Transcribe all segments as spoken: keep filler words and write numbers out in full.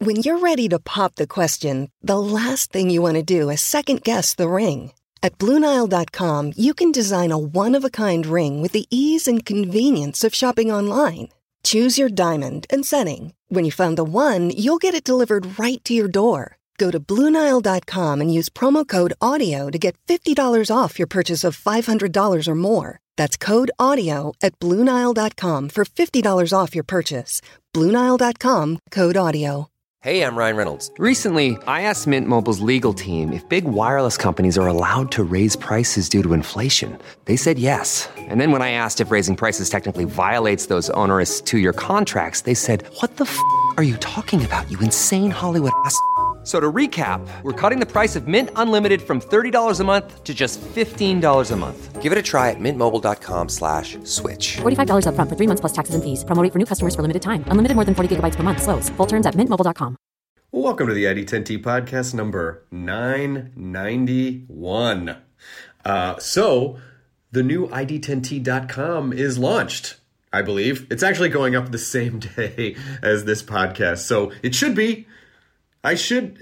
When you're ready to pop the question, the last thing you want to do is second-guess the ring. At Blue Nile dot com, you can design a one-of-a-kind ring with the ease and convenience of shopping online. Choose your diamond and setting. When you find the one, you'll get it delivered right to your door. Go to Blue Nile dot com and use promo code AUDIO to get fifty dollars off your purchase of five hundred dollars or more. That's code AUDIO at Blue Nile dot com for fifty dollars off your purchase. Blue Nile dot com, code AUDIO. Hey, I'm Ryan Reynolds. Recently, I asked Mint Mobile's legal team if big wireless companies are allowed to raise prices due to inflation. They said yes. And then when I asked if raising prices technically violates those onerous two-year contracts, they said, what the f*** are you talking about, you insane Hollywood ass f- So to recap, we're cutting the price of Mint Unlimited from thirty dollars a month to just fifteen dollars a month. Give it a try at mintmobile.com slash switch. forty-five dollars up front for three months plus taxes and fees. Promo rate for new customers for limited time. Unlimited more than forty gigabytes per month. Slows full terms at mint mobile dot com. Welcome to the I D ten T podcast number nine ninety-one. Uh, so, the new I D ten T dot com is launched, I believe. It's actually going up the same day as this podcast, so it should be. I should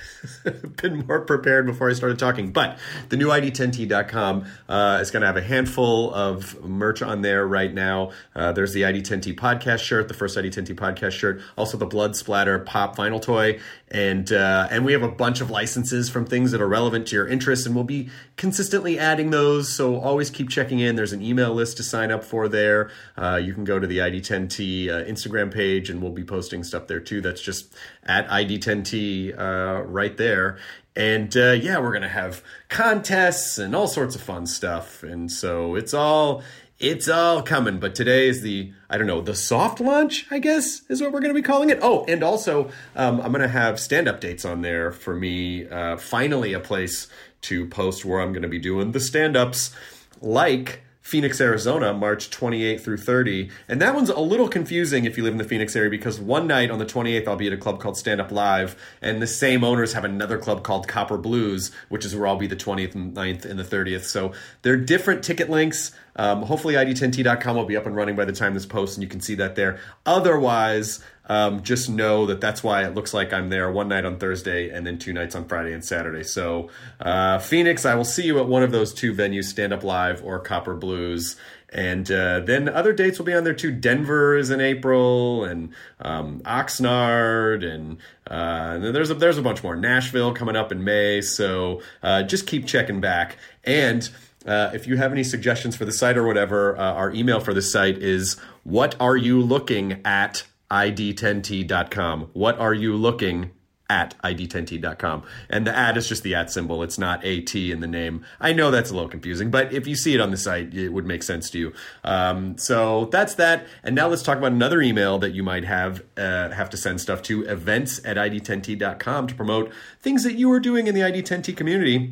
have been more prepared before I started talking. But the new I D ten T dot com uh, is going to have a handful of merch on there right now. Uh, there's the I D ten T podcast shirt, the first I D ten T podcast shirt, also the Blood Splatter Pop vinyl toy. And uh, and we have a bunch of licenses from things that are relevant to your interests, and we'll be consistently adding those. So always keep checking in. There's an email list to sign up for there. Uh, you can go to the I D ten T uh, Instagram page, and we'll be posting stuff there too. That's just at I D ten T uh, right there. And uh, yeah, we're gonna have contests and all sorts of fun stuff. And so it's all. It's all coming, but today is the, I don't know, the soft launch, I guess, is what we're going to be calling it. Oh, and also, um, I'm going to have stand-up dates on there for me. Uh, finally, a place to post where I'm going to be doing the stand-ups, like Phoenix, Arizona, March twenty-eighth through thirtieth. And that one's a little confusing if you live in the Phoenix area, because one night on the twenty-eighth, I'll be at a club called Stand Up Live, and the same owners have another club called Copper Blues, which is where I'll be the twentieth, ninth, and the thirtieth. So they're different ticket links. Um, hopefully I D ten T dot com will be up and running by the time this posts, and you can see that there. Otherwise, um, just know that that's why it looks like I'm there one night on Thursday and then two nights on Friday and Saturday. So uh, Phoenix, I will see you at one of those two venues, Stand Up Live or Copper Blues. And uh, then other dates will be on there too. Denver is in April, and um, Oxnard, and, uh, and there's a, there's a bunch more. Nashville coming up in May. So uh, just keep checking back. And Uh, if you have any suggestions for the site or whatever, uh, our email for the site is what are you looking at I D ten T dot com. What are you looking at I D ten T dot com. And the at is just the at symbol. It's not a T in the name. I know that's a little confusing, but if you see it on the site, it would make sense to you. Um, so that's that. And now let's talk about another email that you might have uh, have to send stuff to, events at I D ten T dot com, to promote things that you are doing in the I D ten T community,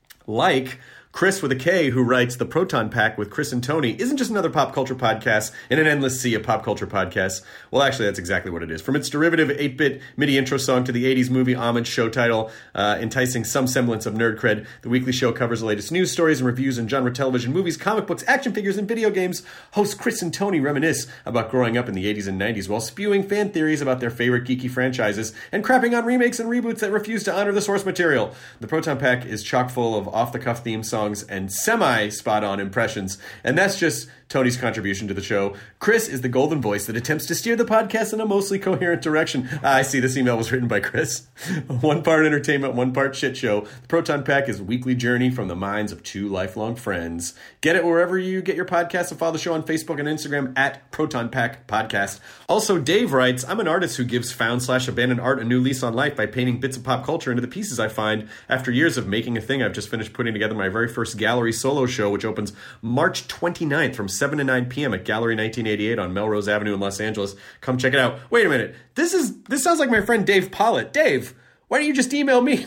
like Chris with a K, who writes, The Proton Pack with Chris and Tony isn't just another pop culture podcast in an endless sea of pop culture podcasts. Well, actually, that's exactly what it is. From its derivative eight-bit MIDI intro song to the eighties movie homage show title, uh, enticing some semblance of nerd cred, the weekly show covers the latest news stories and reviews in genre television, movies, comic books, action figures, and video games. Hosts Chris and Tony reminisce about growing up in the eighties and nineties while spewing fan theories about their favorite geeky franchises and crapping on remakes and reboots that refuse to honor the source material. The Proton Pack is chock full of off-the-cuff theme songs and semi-spot-on impressions, and that's just Tony's contribution to the show. Chris is the golden voice that attempts to steer the podcast in a mostly coherent direction. Ah, I see this email was written by Chris. One part entertainment, one part shit show. The Proton Pack is a weekly journey from the minds of two lifelong friends. Get it wherever you get your podcasts, and follow the show on Facebook and Instagram at Proton Pack Podcast. Also, Dave writes, I'm an artist who gives found slash abandoned art a new lease on life by painting bits of pop culture into the pieces I find. After years of making a thing, I've just finished putting together my very first gallery solo show, which opens March twenty-ninth from seven to nine p.m. at Gallery nineteen eighty-eight on Melrose Avenue in Los Angeles. Come check it out. Wait a minute. This is this sounds like my friend Dave Pollitt. Dave, why don't you just email me?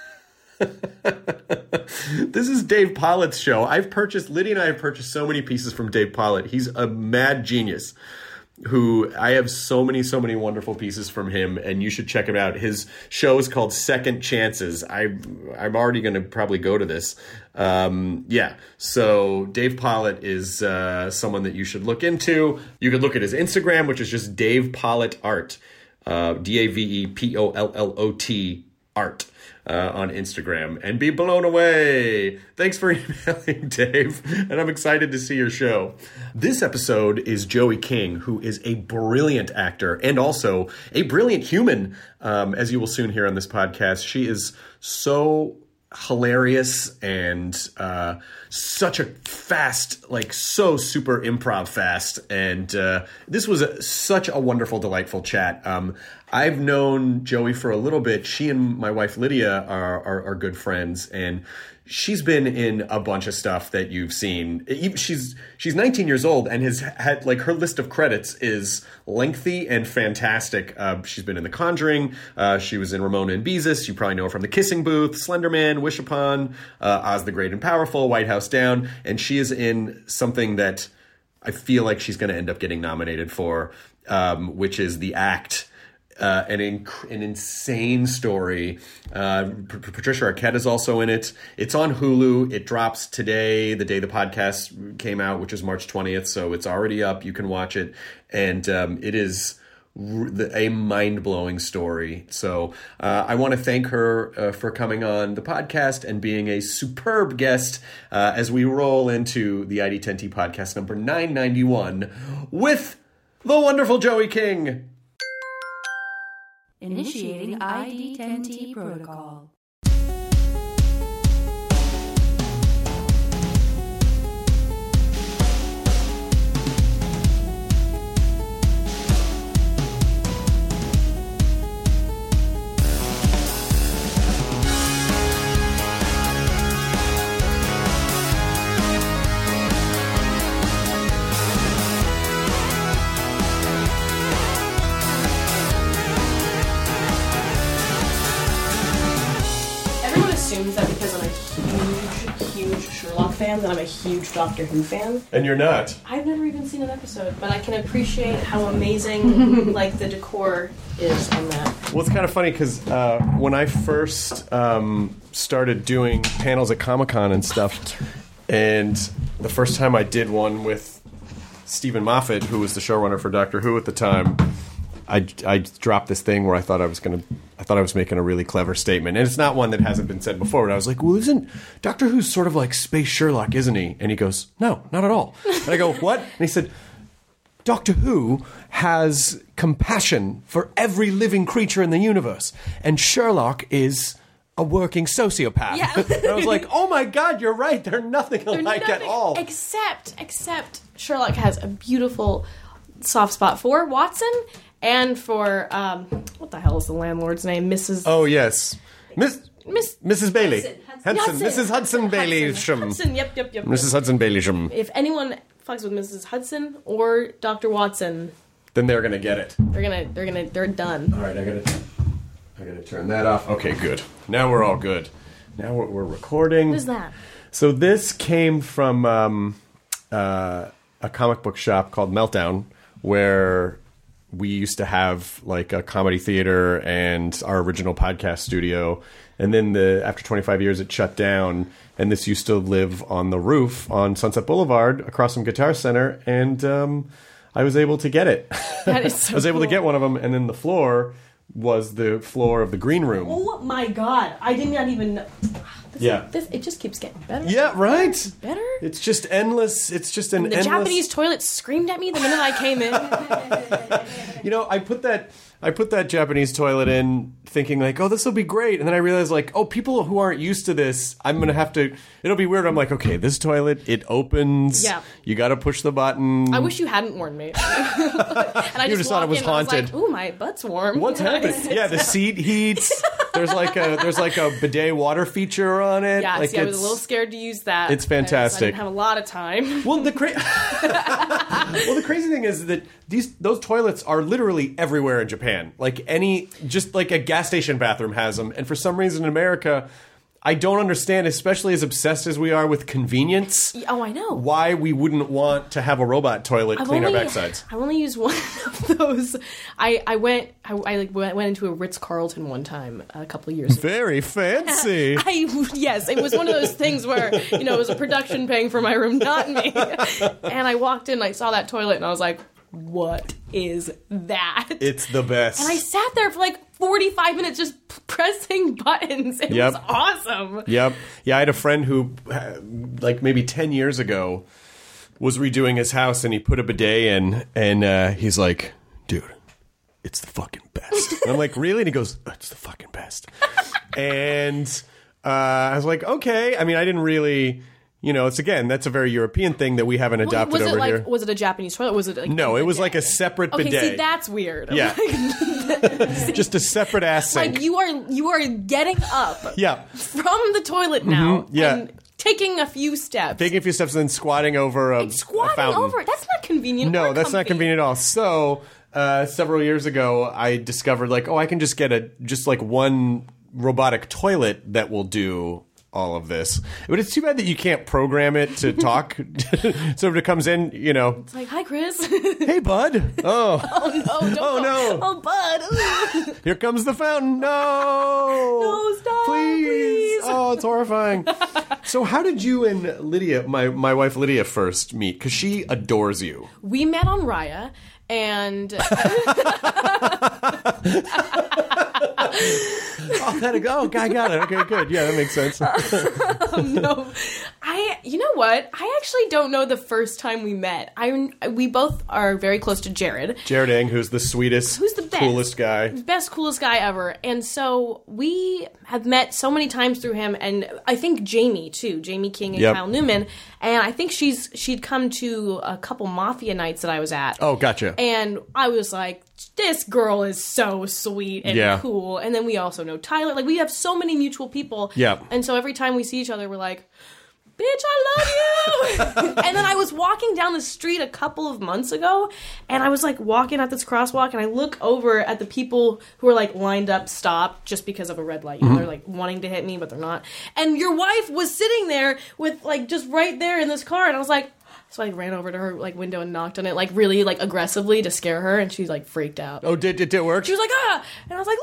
This is Dave Pollitt's show. I've purchased, Lydia and I have purchased so many pieces from Dave Pollitt. He's a mad genius who I have so many, so many wonderful pieces from him, and you should check him out. His show is called Second Chances. I, I'm already going to probably go to this. Um, yeah, so Dave Pollitt is uh, someone that you should look into. You could look at his Instagram, which is just Dave Pollitt Art. uh, D A V E P O L L O T art. Uh, on Instagram, and be blown away. Thanks for emailing, Dave, and I'm excited to see your show. This episode is Joey King, who is a brilliant actor and also a brilliant human, um, as you will soon hear on this podcast. She is so hilarious and uh, such a fast, like so super improv fast. And uh, this was a, such a wonderful, delightful chat. Um, I've known Joey for a little bit. She and my wife Lydia are, are, are good friends, and she's been in a bunch of stuff that you've seen. She's she's nineteen years old and has had, like, her list of credits is lengthy and fantastic. Uh, she's been in The Conjuring. Uh, she was in Ramona and Beezus. You probably know her from The Kissing Booth, Slender Man, Wish Upon, uh, Oz the Great and Powerful, White House Down. And she is in something that I feel like she's going to end up getting nominated for, um, which is The Act. Uh, an inc- an insane story. Uh, P- Patricia Arquette is also in it. It's on Hulu. It drops today, the day the podcast came out, which is March twentieth. So it's already up. You can watch it. And um, it is r- a mind-blowing story. So uh, I want to thank her uh, for coming on the podcast and being a superb guest uh, as we roll into the I D ten T podcast number nine ninety-one with the wonderful Joey King. Initiating I D ten T protocol. That because I'm a huge, huge Sherlock fan, that I'm a huge Doctor Who fan. And you're not. I've never even seen an episode, but I can appreciate how amazing like the decor is on that. Well, it's kind of funny because uh, when I first um, started doing panels at Comic-Con and stuff, and the first time I did one with Stephen Moffat, who was the showrunner for Doctor Who at the time, I, I dropped this thing where I thought I was going to, I thought I was making a really clever statement. And it's not one that hasn't been said before, but I was like, well, isn't Doctor Who's sort of like Space Sherlock, isn't he? And he goes, no, not at all. And I go, what? And he said, Doctor Who has compassion for every living creature in the universe. And Sherlock is a working sociopath. Yeah. And I was like, oh my God, you're right. They're nothing They're alike nothing, at all. Except, except Sherlock has a beautiful soft spot for Watson and for, um, what the hell is the landlord's name? Missus Oh, yes. Miss... Miss Missus Bailey. Hudson. Hudson. Hudson. Missus Hudson Baileysham. Hudson, yep, yep, yep. Missus Hudson Baileysham. If anyone fucks with Missus Hudson or Doctor Watson, Then they're gonna get it. they're gonna, they're gonna, they're done. All right, I gotta, I gotta turn that off. Okay, good. Now we're all good. Now we're, we're recording. What is that? So this came from um, uh, a comic book shop called Meltdown, where we used to have like a comedy theater and our original podcast studio. And then the after twenty-five years, it shut down. And this used to live on the roof on Sunset Boulevard across from Guitar Center. And um, I was able to get it. That is so I was able cool. to get one of them. And then the floor was the floor of the green room. Oh my God! I did not even know. This, Yeah. this it just keeps getting better. Yeah, right? Better. It's just endless. It's just an The endless... Japanese toilet screamed at me the minute I came in. You know, I put that I put that Japanese toilet in thinking like, oh, this will be great. And then I realized like, oh, people who aren't used to this, I'm going to have to, it'll be weird. I'm like, okay, this toilet, it opens. Yeah. You got to push the button. I wish you hadn't warned me. and I You just, just thought it walk was in and I haunted. like, ooh, my butt's warm. What's happening? Yeah, the seat heats. There's like a there's like a bidet water feature on it. Yeah, like see, I was it's- a little scared to use that. It's because fantastic. I didn't have a lot of time. Well, the cra- well, the crazy thing is that these those toilets are literally everywhere in Japan. Like any, just like a gas station bathroom has them, and for some reason in America, I don't understand, especially as obsessed as we are with convenience. Oh, I know. Why we wouldn't want to have a robot toilet I've clean only, our backsides? I've only used one of those. I, I went I, I like went went into a Ritz Carlton one time a couple of years ago. Very fancy. I yes, it was one of those things where you know it was a production paying for my room, not me. And I walked in, I saw that toilet, and I was like, what is that? It's the best. And I sat there for like forty-five minutes just p- pressing buttons. It Yep. was awesome. Yep. Yeah, I had a friend who, uh, like maybe ten years ago, was redoing his house, and he put a bidet in, and uh, he's like, dude, it's the fucking best. And I'm like, really? And he goes, oh, it's the fucking best. And uh, I was like, okay. I mean, I didn't really... You know, it's again, that's a very European thing that we haven't adopted was it over like, here. Was it a Japanese toilet? Was it like No, a it was bidet? like a separate Okay, bidet. see, that's weird. Yeah. Like, Just a separate ass sink. like you are you are getting up yeah. from the toilet now yeah. and taking a few steps. Taking a few steps and then squatting over a, It's squatting a fountain. over it. That's not convenient. No, or that's not comfy. convenient at all. So, uh, several years ago, I discovered like, oh, I can just get a just like one robotic toilet that will do all of this. But it's too bad that you can't program it to talk. So if it comes in, you know, It's like, hi, Chris. hey, bud. Oh, oh no! Don't Oh, go. no. Oh, bud. here comes the fountain. No, No, stop, please. please. Oh, it's horrifying. So how did you and Lydia, my my wife Lydia, first meet? Because she adores you. We met on Raya, and Oh, that oh, I got it. Okay, good. Yeah, that makes sense. no, I. You know what? I actually don't know the first time we met. I we both are very close to Jared. Jared Eng, who's the sweetest, Who's the best? coolest guy. Best, coolest guy ever. And so we have met so many times through him, and I think Jamie too, Jamie King and Yep. Kyle Newman. And I think she's she'd come to a couple Mafia nights that I was at. Oh, gotcha. And I was like, this girl is so sweet and Yeah. cool. And then we also know Tyler. Like, we have so many mutual people. Yeah. And so every time we see each other, we're like, bitch, I love you. And then I was walking down the street a couple of months ago, and I was like walking at this crosswalk, and I look over at the people who are like lined up, stopped just because of a red light. You know, they're like wanting to hit me, but they're not. And your wife was sitting there with like just right there in this car, and I was like, so I ran over to her like window and knocked on it like really like aggressively to scare her, and she like freaked out. Oh, did, did, did it work? She was like, ah! And I was like,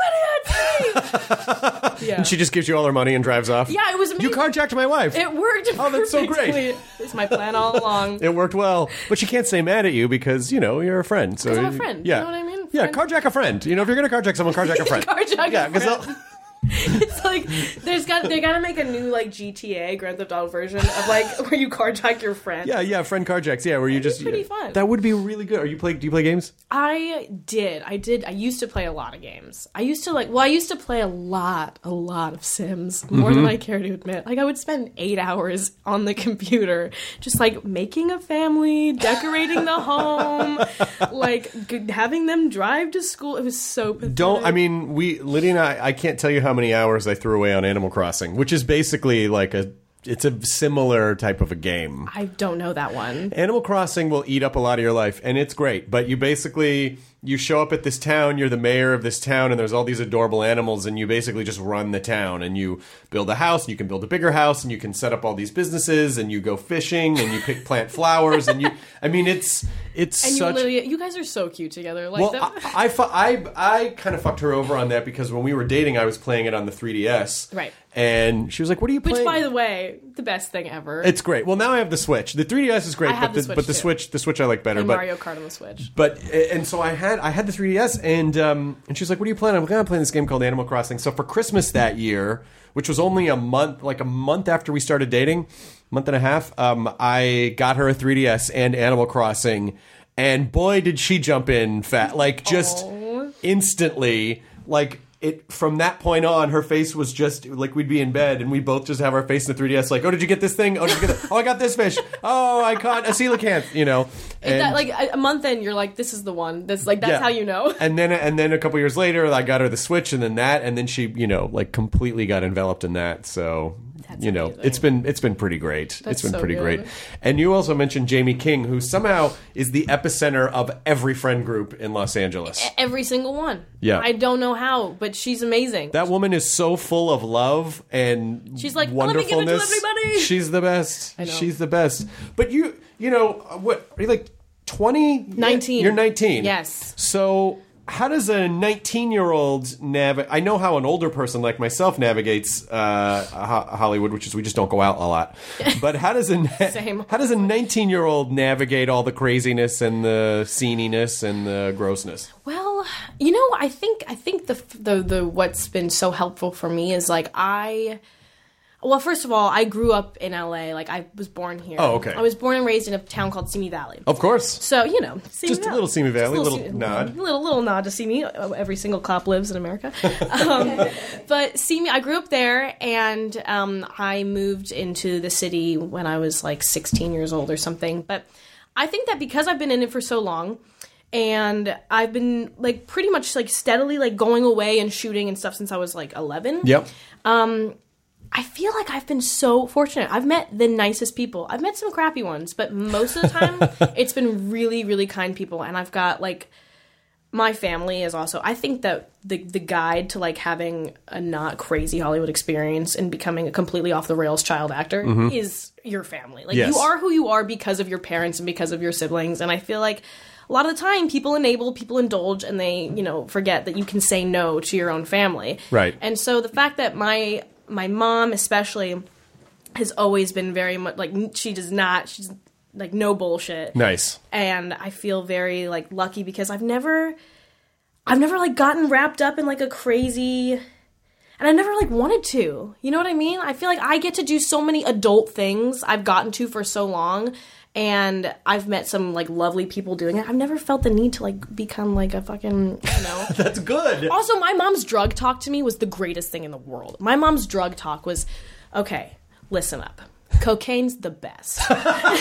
Lydia, it's me! Yeah. And she just gives you all her money and drives off? Yeah, it was amazing. You carjacked my wife. It worked. Oh, that's so great. perfectly. It's my plan all along. It worked well. But she can't stay mad at you because, you know, you're a friend. So 'Cause I'm a friend. Yeah. You know what I mean? Yeah, Friend. carjack a friend. You know, if you're going to carjack someone, carjack a friend. Carjack yeah, a 'cause friend. they'll- It's like there's got they gotta make a new like G T A Grand Theft Auto version of like where you carjack your friend. Yeah, yeah, friend carjacks. Yeah, where you That'd just be pretty yeah. fun. That would be really good. Are you play? Do you play games? I did. I did. I used to play a lot of games. I used to like. Well, I used to play a lot, a lot of Sims, more Mm-hmm. than I care to admit. Like I would spend eight hours on the computer, just like making a family, decorating the home, like g- having them drive to school. It was so pathetic. Don't. I mean, we Lydia and I. I can't tell you how many hours I threw away on Animal Crossing, which is basically like a. It's a similar type of a game. I don't know that one. Animal Crossing will eat up a lot of your life, and it's great. But you basically, you show up at this town, you're the mayor of this town, and there's all these adorable animals, and you basically just run the town. And you build a house, and you can build a bigger house, and you can set up all these businesses, and you go fishing, and you pick plant flowers, and you, I mean, it's it's And you such... literally, you guys are so cute together. Like Well, that. I, I, fu- I, I kind of fucked her over on that because when we were dating, I was playing it on the three D S. Right. And she was like, what are you Which, playing? by the way, the best thing ever. It's great. Well, now I have the Switch. The three D S is great, I have but the the, Switch, but the too. Switch, the Switch I like better. and but Mario Kart on the Switch. But and so I had I had the three D S, and um, and she was like, "What are you playing?" I'm like, "I'm playing this game called Animal Crossing." So for Christmas that year, which was only a month, like a month after we started dating, month and a half, um, I got her a three D S and Animal Crossing, and boy, did she jump in fat, like just instantly, like. It from that point on, her face was just like we'd be in bed and we both just have our face in the three D S, like, oh, did you get this thing? Oh, did you get that? Oh, I got this fish. Oh, I caught a coelacanth. You know, And and that, like a a month in, you're like, this is the one. This like that's yeah. how you know. And then and then a couple years later, I got her the Switch, and then that, and then she, you know, like completely got enveloped in that. So. That's You know, amazing. it's been it's been pretty great. That's it's been so pretty good. great. And you also mentioned Jamie King, who somehow is the epicenter of every friend group in Los Angeles. Every single one. Yeah. I don't know how, but she's amazing. That woman is so full of love and She's like, "Let me give it to wonderfulness. everybody." She's the best. I know. She's the best. But you, you know, what are you like? twenty? nineteen. You're nineteen. Yes. So how does a nineteen-year-old navigate? I know how an older person like myself navigates uh, ho- Hollywood, which is we just don't go out a lot. But how does a Same. how does a nineteen-year-old navigate all the craziness and the sceniness and the grossness? Well, you know, I think I think the the the what's been so helpful for me is like I. Well, first of all, I grew up in L A. Like, I was born here. Oh, okay. I was born and raised in a town called Simi Valley. Of course. So, you know. Simi Just a Valley. little Simi Valley, Just little Simi- nod. Little, little nod to Simi. Every single cop lives in America. um, but Simi, I grew up there, and um, I moved into the city when I was, like, sixteen years old or something. But I think that because I've been in it for so long, and I've been, like, pretty much, like, steadily, like, going away and shooting and stuff since I was, like, eleven. Yep. Um... I feel like I've been so fortunate. I've met the nicest people. I've met some crappy ones, but most of the time, it's been really, really kind people. And I've got, like, my family is also... I think that the the guide to, like, having a not crazy Hollywood experience and becoming a completely off-the-rails child actor mm-hmm. is your family. Like, yes. you are who you are because of your parents and because of your siblings. And I feel like a lot of the time, people enable, people indulge, and they, you know, forget that you can say no to your own family. Right. And so the fact that my... My mom, especially, has always been very much, like, she does not, she's, like, no bullshit. Nice. And I feel very, like, lucky because I've never, I've never, like, gotten wrapped up in, like, a crazy, and I never, like, wanted to. You know what I mean? I feel like I get to do so many adult things I've gotten to for so long, and I've met some, like, lovely people doing it. I've never felt the need to, like, become, like, a fucking, you know. That's good. Also, my mom's drug talk to me was the greatest thing in the world. My mom's drug talk was, okay, listen up. Cocaine's the best. so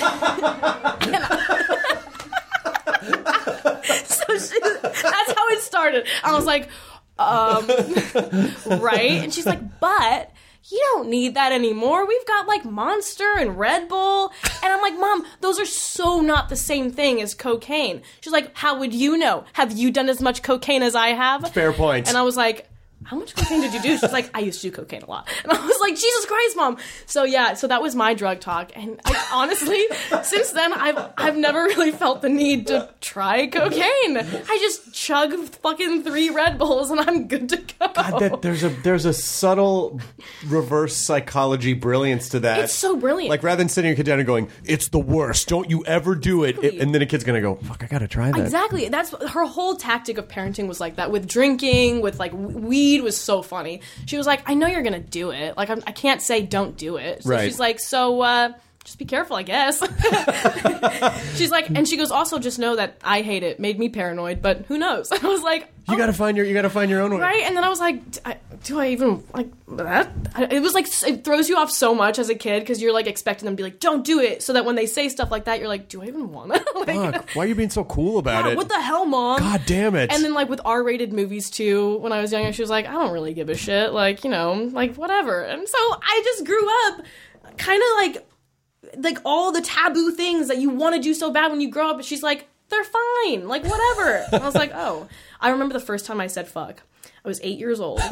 she, that's how it started. I was like, um, right? And she's like, but... you don't need that anymore. We've got, like, Monster and Red Bull. And I'm like, Mom, those are so not the same thing as cocaine. She's like, how would you know? Have you done as much cocaine as I have? Fair point. And I was like, how much cocaine did you do? She's like, I used to do cocaine a lot. And I was like, Jesus Christ, Mom. So, yeah, so that was my drug talk. And I, honestly, since then, I've I've never really felt the need to try cocaine. I just chug fucking three Red Bulls and I'm good to go. God, that, there's a there's a subtle reverse psychology brilliance to that. It's so brilliant. Like, rather than sitting your kid down and going, it's the worst, don't you ever do it. it and then a kid's going to go, fuck, I got to try that. Exactly. That's her whole tactic of parenting was like that with drinking, with, like, weed was so funny. She was like, I know you're going to do it. Like, I'm, I can't say don't do it. So right. she's like, so, uh... just be careful, I guess. She's like, and she goes, also just know that I hate it. Made me paranoid, but who knows? I was like, oh. you gotta find your, you gotta find your own way, right? And then I was like, do I, do I even like that? It was like it throws you off so much as a kid because you're like expecting them to be like, don't do it, so that when they say stuff like that, you're like, do I even want to? like, Fuck, why are you being so cool about yeah, it? What the hell, Mom? God damn it! And then like with R-rated movies too, when I was younger, she was like, I don't really give a shit, like you know, like whatever. And so I just grew up kind of like. like all the taboo things that you want to do so bad when you grow up, but she's like, they're fine, like whatever. And I was like, oh. I remember the first time I said fuck. I was eight years old.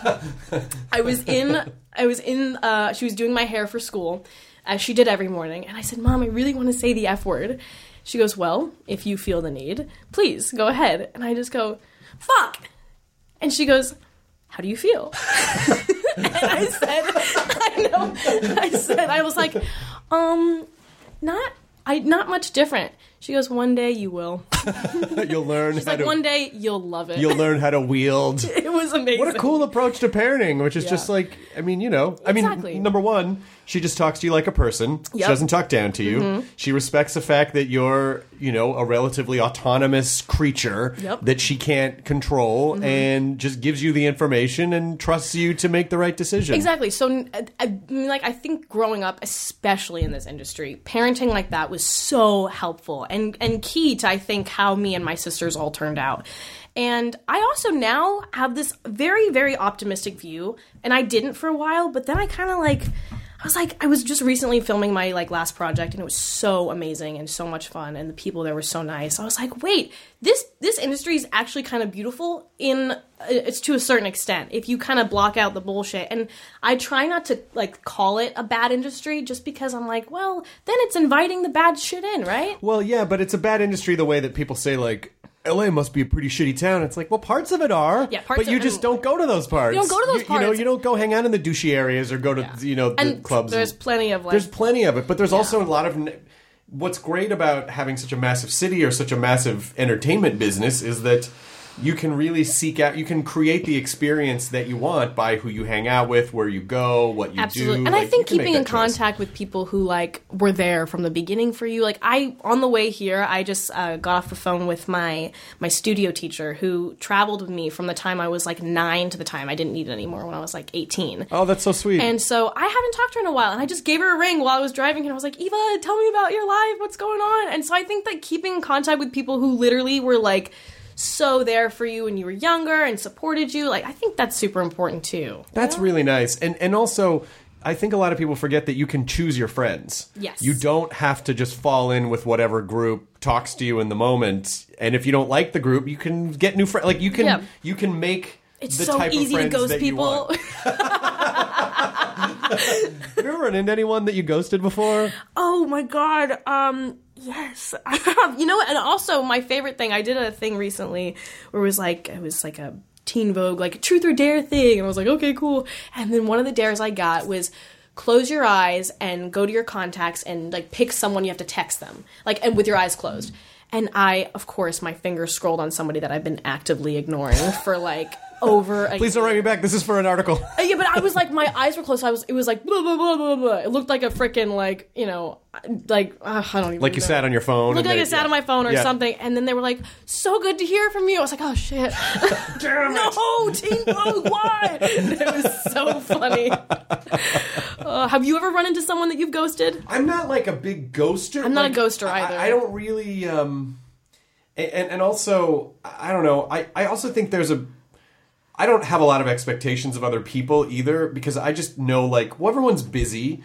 I was in, I was in, uh, she was doing my hair for school, as she did every morning, and I said, Mom, I really want to say the F word. She goes, well, if you feel the need, please, go ahead. And I just go, fuck! And she goes, how do you feel? And I said, I know, I said, I was like, um, not, I, not much different. She goes, one day you will. You'll learn She's how like, to... one day you'll love it. You'll learn how to wield. It was amazing. What a cool approach to parenting, which is Yeah. just like, I mean, you know, I Exactly. mean, number one, she just talks to you like a person. She Yep. doesn't talk down to you. Mm-hmm. She respects the fact that you're, you know, a relatively autonomous creature Yep. that she can't control and just gives you the information and trusts you to make the right decision. Exactly. So, I, I mean, like, I think growing up, especially in this industry, parenting like that was so helpful and, and key to, I think, how me and my sisters all turned out. And I also now have this very, very optimistic view, and I didn't for a while, but then I kind of, like, I was like, I was just recently filming my, like, last project, and it was so amazing and so much fun, and the people there were so nice. I was like, wait, this this industry is actually kind of beautiful in, it's to a certain extent, if you kind of block out the bullshit. And I try not to, like, call it a bad industry just because I'm like, well, then it's inviting the bad shit in, right? Well, yeah, but it's a bad industry the way that people say, like, L A must be a pretty shitty town. It's like, well, parts of it are. Yeah, parts but you of- just don't go to those parts. You don't go to those you, You know, parts. you don't go hang out in the douchey areas or go to, Yeah. you know, the And clubs. there's and, plenty of, like... There's plenty of it, but there's also a lot of... What's great about having such a massive city or such a massive entertainment business is that you can really seek out, you can create the experience that you want by who you hang out with, where you go, what you Absolutely. do. And I Like, think you can make keeping in that choice. contact with people who, like, were there from the beginning for you. Like, I, on the way here, I just uh, got off the phone with my, my studio teacher who traveled with me from the time I was, like, nine to the time I didn't need it anymore when I was, like, eighteen. Oh, that's so sweet. And so I haven't talked to her in a while, and I just gave her a ring while I was driving, and I was like, Eva, tell me about your life, what's going on? And so I think that keeping in contact with people who literally were, like, so there for you when you were younger and supported you, like, I think that's super important, too. That's really nice. And and also, I think a lot of people forget that you can choose your friends. Yes. You don't have to just fall in with whatever group talks to you in the moment. And if you don't like the group, you can get new friends. Like, you can, Yeah. you can make It's the so type easy of to friends ghost that you people. want. Have you ever run into anyone that you ghosted before? Oh my god. Um yes. I have. You know what? And also my favorite thing, I did a thing recently where it was like it was like a Teen Vogue, like a truth or dare thing. And I was like, okay, cool. And then one of the dares I got was close your eyes and go to your contacts and like pick someone you have to text them. Like, and with your eyes closed. And I, of course, my finger scrolled on somebody that I've been actively ignoring for like over a Please don't write me back. This is for an article. Uh, yeah, but I was like, my eyes were closed. So I was, it was like, blah, blah, blah, blah, blah. It looked like a freaking, like, you know, like, uh, I don't even Like you know. sat on your phone. Looked and like they- I sat yeah. on my phone or Yeah. something. And then they were like, so good to hear from you. I was like, oh, shit. Damn it. No, Teen Vogue, why? It was so funny. Uh, have you ever run into someone that you've ghosted? I'm not like a big ghoster. I'm not a Like, ghoster either. I, I don't really, um, and and also I don't know. I I also think there's a. I don't have a lot of expectations of other people either because I just know like well everyone's busy,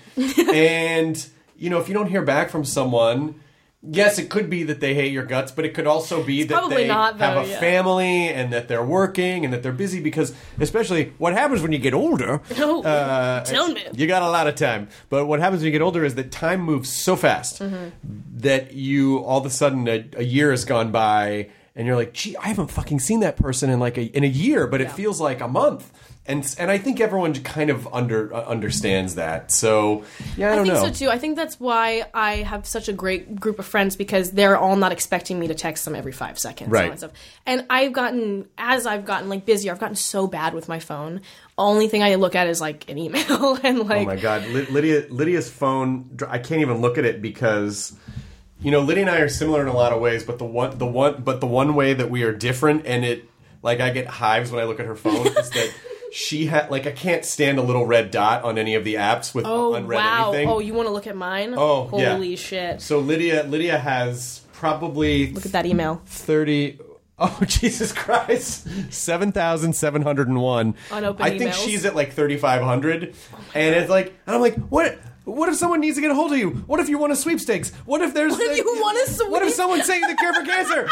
and you know if you don't hear back from someone. Yes, it could be that they hate your guts, but it could also be It's that probably they not, though, have a yeah. family and that they're working and that they're busy because, especially, what happens when you get older. Oh, uh, tell me. You got a lot of time. But what happens when you get older is that time moves so fast Mm-hmm. that you, all of a sudden, a, a year has gone by and you're like, gee, I haven't fucking seen that person in like a, in a year, but it feels like a month. And and I think everyone kind of under uh, understands that. So, yeah, I I don't think know. so too. I think that's why I have such a great group of friends because they're all not expecting me to text them every five seconds. Right. And, all that stuff. And I've gotten, as I've gotten like busier, I've gotten so bad with my phone. Only thing I look at is like an email and like. Oh my God, Ly- Lydia! Lydia's phone. dr- I can't even look at it because, you know, Lydia and I are similar in a lot of ways, but the one, the one, but the one way that we are different, and it, like, I get hives when I look at her phone, is that she had, like, I can't stand a little red dot on any of the apps with Oh unread wow! anything. Oh, you want to look at mine? Oh, yeah. Holy shit! So Lydia, Lydia has probably Look at that email. thirty. Oh, Jesus Christ. seven thousand seven hundred one. Unopened I think emails. she's at like thirty-five hundred. and it's like, and I'm like, what? What if someone needs to get a hold of you? What if you want a sweepstakes? What if there's... What if you want a sweep- What if someone's saying the cure for cancer?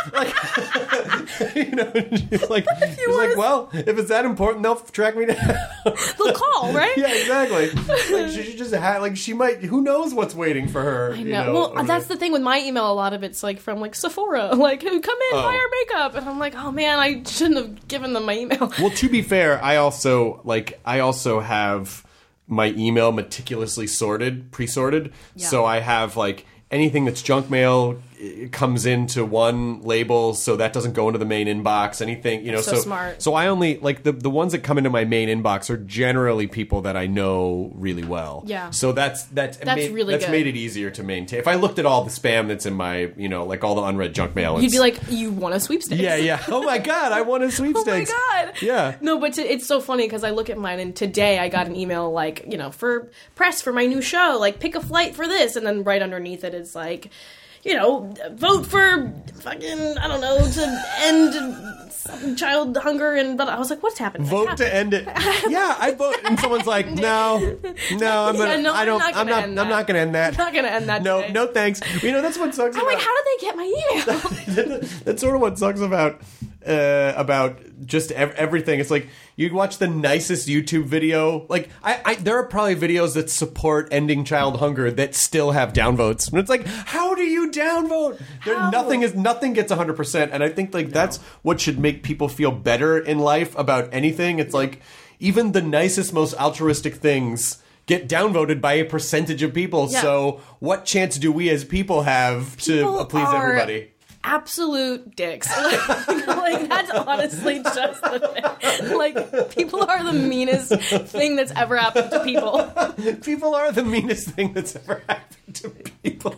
Like, you know, she's like, she's want like, a- well, if it's that important, they'll track me down. They'll call, right? Yeah, exactly. Like, she should just have, like, she might, who knows what's waiting for her. I you know. know, well, over that's there. the thing with my email. A lot of it's like from like Sephora, like who come in, Oh. buy our makeup, and I'm like, oh man, I shouldn't have given them my email. Well, to be fair, I also like I also have my email meticulously sorted, pre-sorted. Yeah. So I have like anything that's junk mail it comes into one label, so that doesn't go into the main inbox. Anything, you know, So so smart. So I only like the the ones that come into my main inbox are generally people that I know really well. Yeah. So that's that's That's made, really that's good. made it easier to maintain. If I looked at all the spam that's in my, you know, like all the unread junk mail, You'd it's- be like, you want a sweepstakes? yeah, yeah. Oh my God, I want a Oh my sweepstakes. god! Yeah. No, but to, it's so funny because I look at mine and today I got an email like, you know, for press for my new show, like pick a flight for this, and then right underneath it is like, you know, vote for fucking I don't know to end some child hunger and. But I was like, what's happening? Vote Like, to end it. Yeah, I vote, and someone's like, "No, no, I'm gonna, Yeah, no, I don't, I'm not I'm gonna not, end I'm that. not gonna end that. I'm not gonna end that No, today. no, thanks. You know, that's what sucks. I'm about, like, how did they get my email? That's sort of what sucks about uh, about just ev- everything. It's like you watch the nicest YouTube video. Like I, I, there are probably videos that support ending child hunger that still have downvotes. And it's like, how do you downvote? There, nothing is nothing gets one hundred percent. And I think like no. that's what should make people feel better in life about anything. It's like even the nicest, most altruistic things get downvoted by a percentage of people. Yeah. So what chance do we as people have people to please everybody? Absolute dicks. Like, like, that's honestly just the thing. Like, people are the meanest thing that's ever happened to people. People are the meanest thing that's ever happened to people.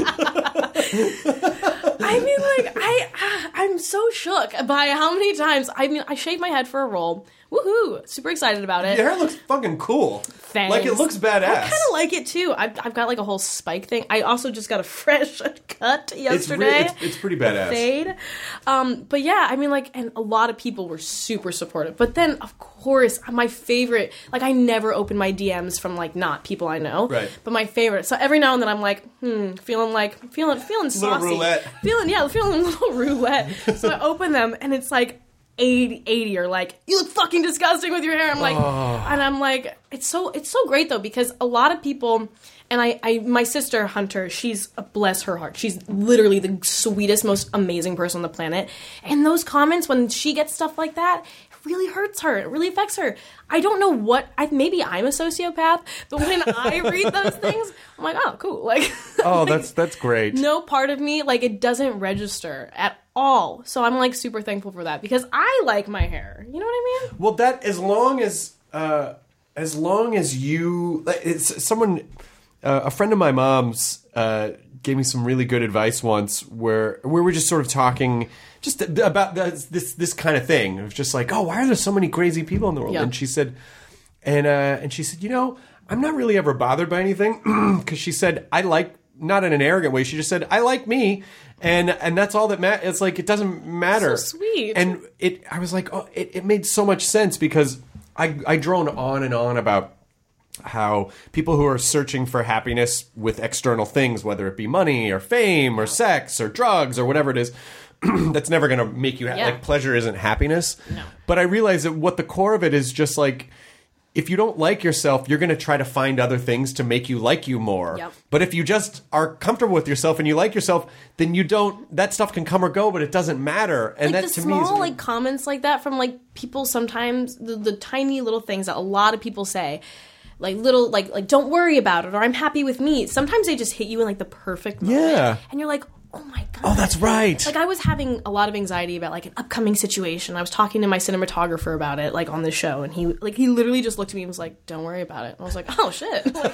I mean, like, I, I'm so shook by how many times, I mean, I shaved my head for a role. Woohoo! Super excited about it. Your hair looks fucking cool. Thanks. Like, it looks badass. I kind of like it, too. I've, I've got, like, a whole spike thing. I also just got a fresh cut yesterday. It's, re- it's, it's pretty badass. Fade. Um, but, yeah, I mean, like, and a lot of people were super supportive. But then, of course, my favorite, like, I never open my D Ms from, like, not people I know. Right. But my favorite. So every now and then I'm like, hmm, feeling like, feeling, feeling saucy. Little roulette. Feeling, yeah, feeling a little roulette. So I open them, and it's like, eighty, eighty are like, you look fucking disgusting with your hair. I'm like, oh. And I'm like, it's so it's so great though, because a lot of people, and I, I my sister Hunter, she's, bless her heart, she's literally the sweetest, most amazing person on the planet. And those comments, when she gets stuff like that, it really hurts her. It really affects her. I don't know what, I, maybe I'm a sociopath, but when I read those things, I'm like, oh, cool. Like, oh, like, that's that's great. No part of me, like, it doesn't register at all. So I'm, like, super thankful for that, because I like my hair. You know what I mean? Well, that, as long as, uh, as long as you, it's someone, uh, a friend of my mom's, uh, gave me some really good advice once where, where we're just sort of talking just about this, this, this kind of thing. It was just like, oh, why are there so many crazy people in the world? Yeah. And she said, and, uh, and she said, you know, I'm not really ever bothered by anything, because she said, I like, not in an arrogant way, she just said, I like me. And and that's all that matters. It's like, it doesn't matter. So sweet. And it, I was like, oh, it, it made so much sense, because I, I drone on and on about how people who are searching for happiness with external things, whether it be money or fame or sex or drugs or whatever it is, that's never going to make you happy. Yeah. Like, pleasure isn't happiness. No. But I realize that what the core of it is just like, if you don't like yourself, you're going to try to find other things to make you like you more. Yep. But if you just are comfortable with yourself and you like yourself, then you don't, that stuff can come or go, but it doesn't matter. And like that the to small, me is like, comments like that from, like, people sometimes, the, the tiny little things that a lot of people say, like, little, like, like, don't worry about it, or I'm happy with me. Sometimes they just hit you in, like, the perfect moment. Yeah. And you're like, oh my God. Oh, that's right. Like, I was having a lot of anxiety about, like, an upcoming situation. I was talking to my cinematographer about it, like, on the show, and he, like, he literally just looked at me and was like, don't worry about it. And I was like, oh, shit. Like,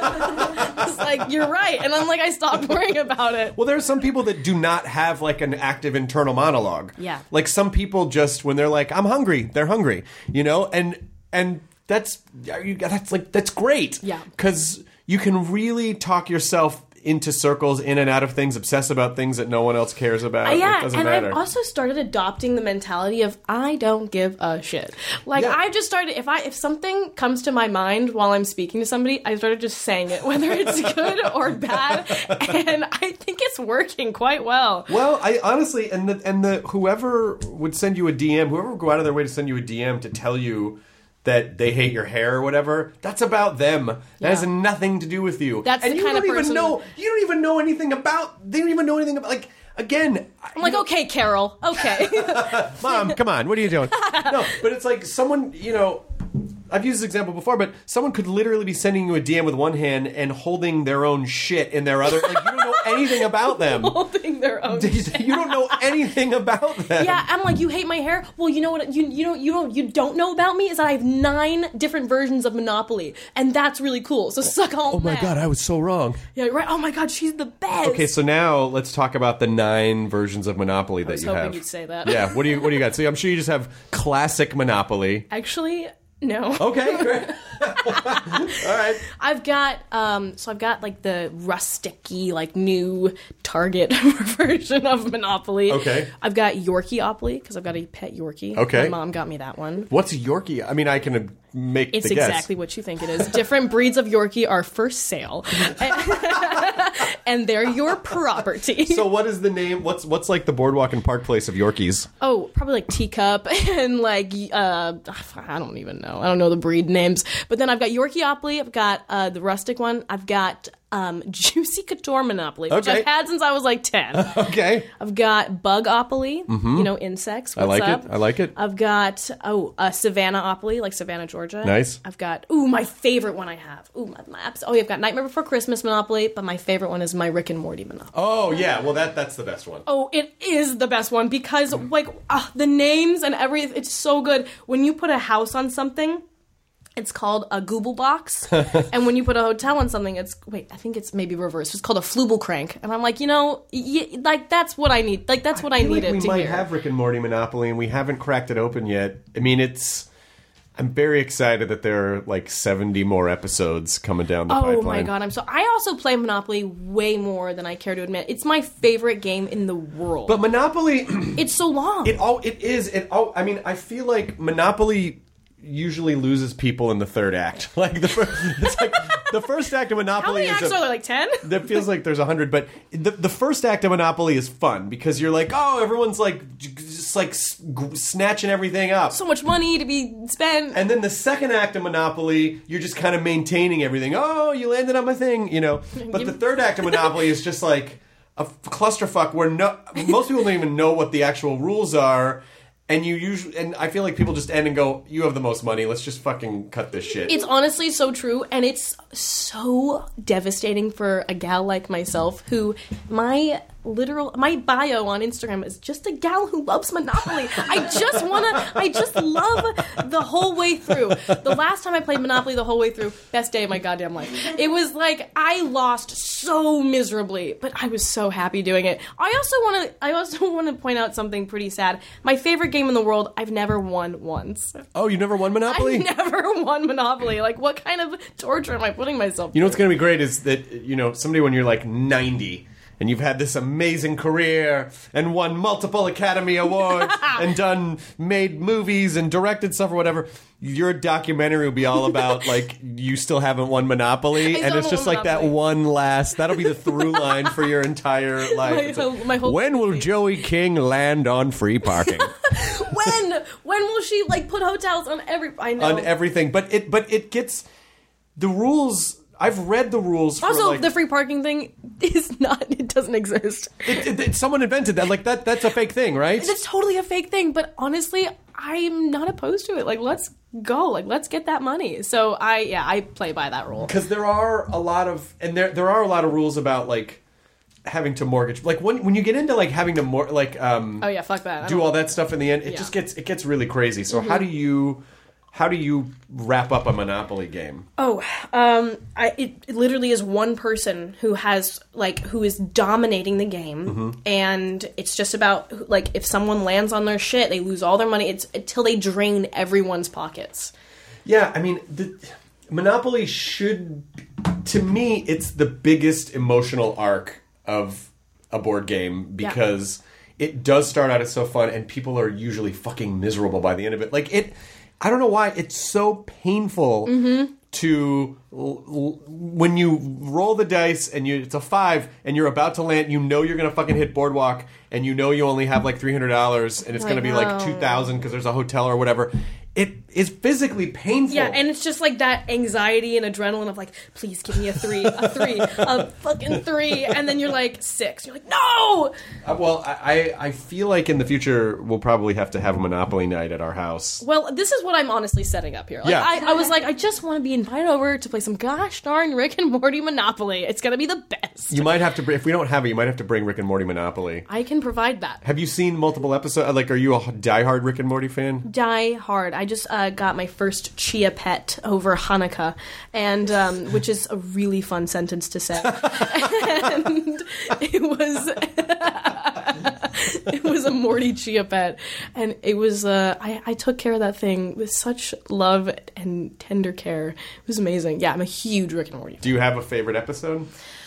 it's like, you're right. And I'm like, I stopped worrying about it. Well, there are some people that do not have, like, an active internal monologue. Yeah. Like, some people just, when they're like, I'm hungry, they're hungry, you know? And, and that's, that's, like, that's great. Yeah. Because you can really talk yourself into circles, in and out of things, obsess about things that no one else cares about. Uh, yeah, it doesn't and matter. I've also started adopting the mentality of, I don't give a shit. Like, yeah. I've just started, if I if something comes to my mind while I'm speaking to somebody, I started just saying it, whether it's good or bad, and I think it's working quite well. Well, I honestly, and the, and the whoever would send you a D M, whoever would go out of their way to send you a D M to tell you that they hate your hair or whatever, that's about them. That yeah. has nothing to do with you. That's and the you kind don't of even person... know. You don't even know anything about. They don't even know anything about. Like, again, I'm like, know, okay, Carol, okay, Mom, come on, what are you doing? No, but it's like someone, you know. I've used this example before, but someone could literally be sending you a D M with one hand and holding their own shit in their other. Like, you don't know anything about them. Holding their own. shit. You don't know anything about them. Yeah, I'm like, you hate my hair. Well, you know what? You you don't you don't you don't know about me is that I have nine different versions of Monopoly, and that's really cool. So suck on Oh my that. God, I was so wrong. Yeah, right. Oh my God, she's the best. Okay, so now let's talk about the nine versions of Monopoly that I was you hoping have. you'd say that. Yeah. What do you What do you got? So I'm sure you just have classic Monopoly. Actually, no. Okay, great. All right. I've got um so I've got like the rusticy, like new Target version of Monopoly. Okay. I've got Yorkie-opoly because I've got a pet Yorkie. Okay. My mom got me that one. What's a Yorkie? I mean, I can make It's the guess. exactly what you think it is. Different breeds of Yorkie are for sale. and they're your property. So what is the name? What's what's like the Boardwalk and Park place of Yorkies? Oh, probably like Teacup and like uh, I don't even know. I don't know the breed names. But then I've got Yorkieopoly. I've got uh, the rustic one. I've got um, Juicy Couture Monopoly, which Okay. I've had since I was like ten. Okay. I've got Bugopoly. You know, insects. What's I like up? it. I like it. I've got oh uh, Savannah-opoly, like Savannah, Georgia. Nice. I've got ooh my favorite one I have. Ooh my, my abs- oh yeah, I've got Nightmare Before Christmas Monopoly, but my favorite one is my Rick and Morty Monopoly. Oh yeah, well that that's the best one. Oh, it is the best one because like uh, the names and everything. It's so good when you put a house on something. It's called a Google box, and when you put a hotel on something, it's wait. I think it's maybe reversed. It's called a Flubel crank, and I'm like, you know, y- like that's what I need. Like that's what I, I feel needed like we to might hear. have Rick and Morty Monopoly, and we haven't cracked it open yet. I mean, it's. I'm very excited that there are like seventy more episodes coming down the Oh pipeline. my god, I'm so. I also play Monopoly way more than I care to admit. It's my favorite game in the world. But Monopoly, it's so long. it all it is. It all. I mean, I feel like Monopoly usually loses people in the third act. Like the first, it's like the first act of Monopoly. How many is acts a, are there? Like ten? That feels like there's a hundred, but the the first act of Monopoly is fun because you're like, oh, everyone's like just like s- g- snatching everything up. So much money to be spent. And then the second act of Monopoly, you're just kind of maintaining everything. Oh, you landed on my thing, you know. But the third act of Monopoly is just like a f- clusterfuck where no most people don't even know what the actual rules are. And you usually, and I feel like people just end and go, "You have the most money. Let's just fucking cut this shit." It's honestly so true, and it's so devastating for a gal like myself who my literal my bio on Instagram is just a gal who loves Monopoly. I just wanna I just love the whole way through. The last time I played Monopoly the whole way through, best day of my goddamn life. It was like I lost so miserably, but I was so happy doing it. I also wanna I also wanna point out something pretty sad. My favorite game in the world, I've never won once. Oh, you never won Monopoly? I've never won Monopoly. Like, what kind of torture am I putting myself You know what's through? going to be great is that, you know, someday when you're like ninety and you've had this amazing career and won multiple Academy Awards and done, made movies and directed stuff or whatever, your documentary will be all about, like, you still haven't won Monopoly. I And still it's haven't just won like that Monopoly. one last, that'll be the through line for your entire life. My It's like, whole- my whole when will movie. Joey King land on free parking? When? When will she, like, put hotels on every... I know. On everything. But it, but it gets, the rules... I've read the rules for Also, like, the free parking thing is not... It doesn't exist. it, it, it- someone invented that. Like that. That's a fake thing, right? It's totally a fake thing, but honestly, I'm not opposed to it. Like, let's go. Like, let's get that money. So, I, yeah, I play by that rule. Because there are a lot of, and there there are a lot of rules about like having to mortgage. Like when when you get into like having to mor- like um Oh, yeah, fuck that. I do don't- all that stuff in the end, it Yeah. just gets it gets really crazy. So how do you how do you wrap up a Monopoly game? Oh, um, I, it, it literally is one person who has, like, who is dominating the game, Mm-hmm. and it's just about, like, if someone lands on their shit, they lose all their money, it's until they drain everyone's pockets. Yeah, I mean, the, Monopoly should, to me, it's the biggest emotional arc of a board game because it does start out as so fun, and people are usually fucking miserable by the end of it. Like it, I don't know why it's so painful to l- l- when you roll the dice and you it's a five and you're about to land. You know you're gonna fucking hit Boardwalk, and you know you only have like three hundred dollars, and it's I gonna be like know. two thousand because there's a hotel or whatever. It is physically painful. Yeah, and it's just like that anxiety and adrenaline of like, please give me a three, a three, a fucking three, and then you're like six. You're like, no! Uh, well, I, I I feel like in the future we'll probably have to have a Monopoly night at our house. Well, this is what I'm honestly setting up here. Like, Yeah. I, I was like, I just want to be invited over to play some gosh darn Rick and Morty Monopoly. It's gonna be the best. You might have to, br- if we don't have it, you might have to bring Rick and Morty Monopoly. I can provide that. Have you seen multiple episodes? Like, are you a diehard Rick and Morty fan? Die hard. I just uh, got my first chia pet over Hanukkah, and um, which is a really fun sentence to say. And it was it was a Morty chia pet, and it was uh, I, I took care of that thing with such love and tender care. It was amazing. Yeah, I'm a huge Rick and Morty fan. Do you have a favorite episode?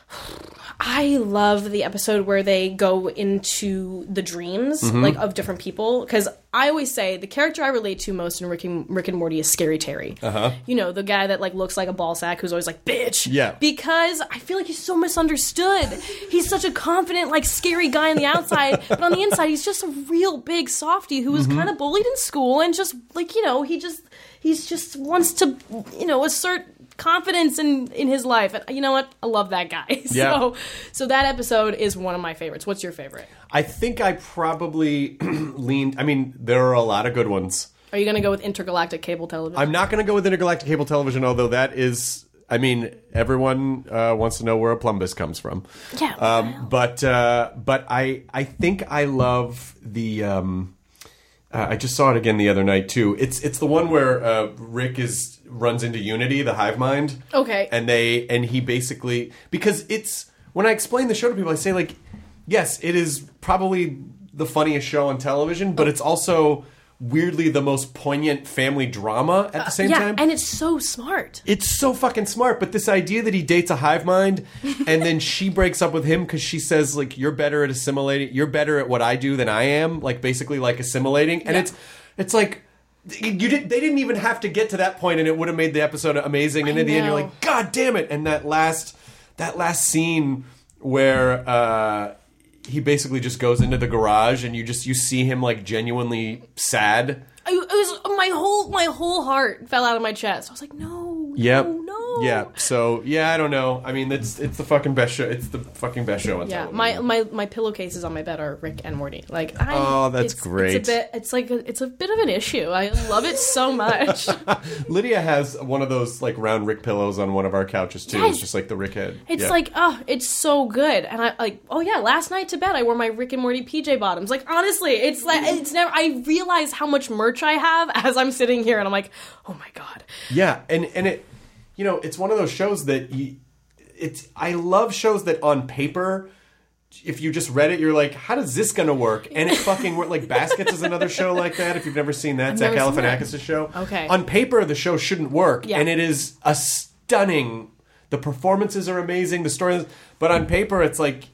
I love the episode where they go into the dreams, Mm-hmm. like, of different people. Because I always say the character I relate to most in Rick and, Rick and Morty is Scary Terry. Uh-huh. You know, the guy that, like, looks like a ball sack who's always like, bitch. Yeah. Because I feel like he's so misunderstood. He's such a confident, like, scary guy on the outside. But on the inside, he's just a real big softie who was Mm-hmm. kind of bullied in school and just, like, you know, he just, he's just wants to, you know, assert confidence in in his life, and you know what, I love that guy. so Yeah. so that episode is one of my favorites. What's your favorite? I think I probably leaned. I mean, there are a lot of good ones. Are you gonna go with intergalactic cable television? I'm not going to go with intergalactic cable television, although that is. I mean, everyone uh, wants to know where a plumbus comes from. Yeah, Um, but uh, but I I think I love the. Um, uh, I just saw it again the other night too. It's it's the one where uh, Rick is runs into Unity, the hive mind. Okay. And they and he basically, because it's when I explain the show to people, I say, like, yes, it is probably the funniest show on television, but it's also weirdly the most poignant family drama at the same yeah, time. and it's so smart. It's so fucking smart, but this idea that he dates a hive mind and then she breaks up with him because she says, like, you're better at assimilating, you're better at what I do than I am, like, basically, like, assimilating. And Yeah. it's it's like, you did, they didn't even have to get to that point and it would have made the episode amazing. And I in the end, you're know. like, God damn it. And that last, that last scene where uh, he basically just goes into the garage and you just, you see him, like, genuinely sad. I, it was my whole my whole heart fell out of my chest. I was like, no, Yep. no, no. Yeah. So yeah, I don't know. I mean, it's it's the fucking best show. It's the fucking best show on Yeah, television. my, my my pillowcases on my bed are Rick and Morty. Like, I, Oh, that's it's, great. It's a bit. It's like a, it's a bit of an issue. I love it so much. Lydia has one of those, like, round Rick pillows on one of our couches too. Yes. It's just like the Rick head. It's Yeah. like, oh, it's so good. And I like, oh yeah, last night to bed I wore my Rick and Morty P J bottoms. Like, honestly, it's like it's never. I realize how much merch I have as I'm sitting here, and I'm like, oh my god. Yeah, and and it, you know, it's one of those shows that you, it's. I love shows that on paper, if you just read it, you're like, how does this gonna work? And it fucking worked. Like, Baskets is another show like that. If you've never seen that, I've Zach never seen that. Galifianakis' show. Okay. On paper, the show shouldn't work, Yeah. and it is a stunning. The performances are amazing. The story, but on paper, it's like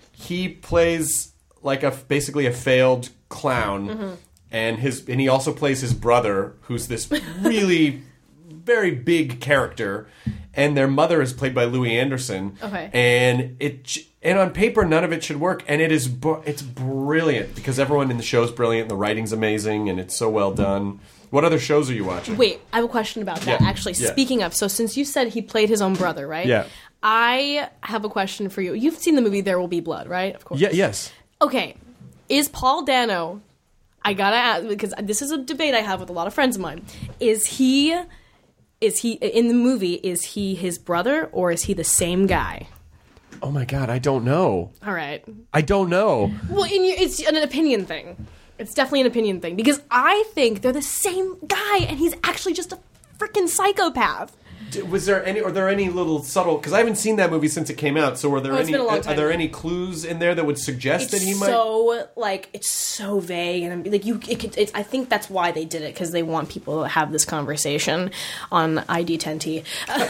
he plays like a basically a failed clown, Mm-hmm. and his and he also plays his brother, who's this really very big character, and their mother is played by Louis Anderson. Okay. And it and on paper none of it should work, and it is bu- it's brilliant because everyone in the show is brilliant. The writing's amazing, and it's so well done. What other shows are you watching? Wait, I have a question about that. Yeah. Actually, Yeah. speaking of, so since you said he played his own brother, right? Yeah. I have a question for you. You've seen the movie There Will Be Blood, right? Of course. Yeah. Yes. Okay, is Paul Dano? I gotta ask because this is a debate I have with a lot of friends of mine. Is he? Is he in the movie? Is he his brother or is he the same guy? Oh my God, I don't know. All right. I don't know. Well, in your, it's an opinion thing. It's definitely an opinion thing because I think they're the same guy and he's actually just a freaking psychopath. D- Was there any? Are there any little subtle? Because I haven't seen that movie since it came out. So, were there Oh, it's any? been a long Are time. there any clues in there that would suggest It's that he might? so like it's so vague and I'm, like you. It could, it's, I think that's why they did it because they want people to have this conversation on I D ten T.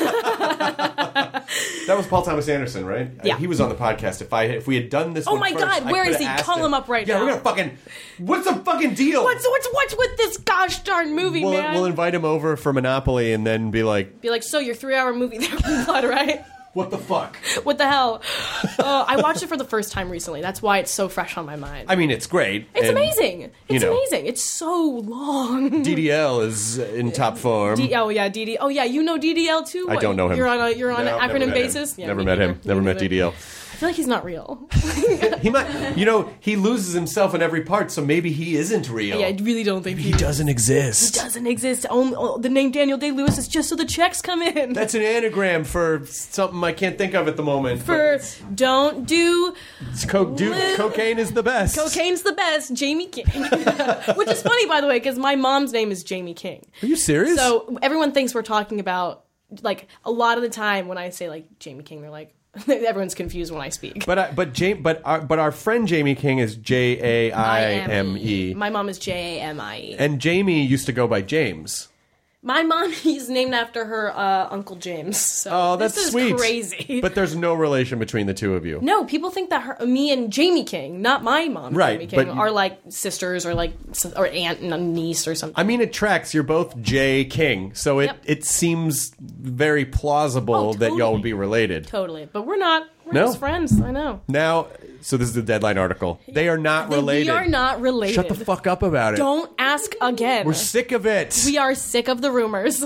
That was Paul Thomas Anderson, right? Yeah. Uh, he was on the podcast. If I if we had done this, Oh one my first, God, I where is could've he? asked Call him up right yeah, now. we're gonna fucking. What's the fucking deal? What's what's what's with this gosh darn movie, we'll, man? we'll invite him over for Monopoly and then be like, Be like, so your three-hour movie, There Will Be Blood, right? "What the fuck?" What the hell? Uh, I watched it for the first time recently. That's why it's so fresh on my mind. I mean, it's great. It's and amazing. you It's know. amazing. It's so long. D D L is in top form. D- oh yeah, D D. Oh yeah, you know D D L too. I What, don't know him. You're on a you're on No, an never acronym met basis. him. Yeah, never me met him. neither. Never Me met neither. D D L. I feel like he's not real. He might, you know, he loses himself in every part, so maybe he isn't real. Yeah, I really don't think he doesn't exist. doesn't exist. Only, oh, the name Daniel Day-Lewis is just so the checks come in. That's an anagram for something I can't think of at the moment. For don't do It's co- dude, Live- cocaine is the best. cocaine's the best, Jamie King. Which is funny, by the way, because my mom's name is Jamie King. Are you serious? So everyone thinks we're talking about, like, a lot of the time when I say, like, Jamie King, they're like, everyone's confused when I speak. but I, but Jamie, but our, but our friend Jamie King is J A I M E, My mom is J A M I E. and Jamie used to go by James. My mom is named after her uh, Uncle James. So Oh, that's this is sweet. crazy. But there's no relation between the two of you. No, people think that her, me and Jamie King, not my mom, Right, Jamie King, but you- are like sisters or like s- or aunt and a niece or something. I mean, it tracks. You're both J. King, so it, Yep. it seems very plausible Oh, that y'all totally. would be related. Totally, but we're not. We're No. just friends. I know. Now, so this is the Deadline article. They are not They- related. We are not related. Shut the fuck up about it. Don't ask again. We're sick of it. We are sick of the rumors.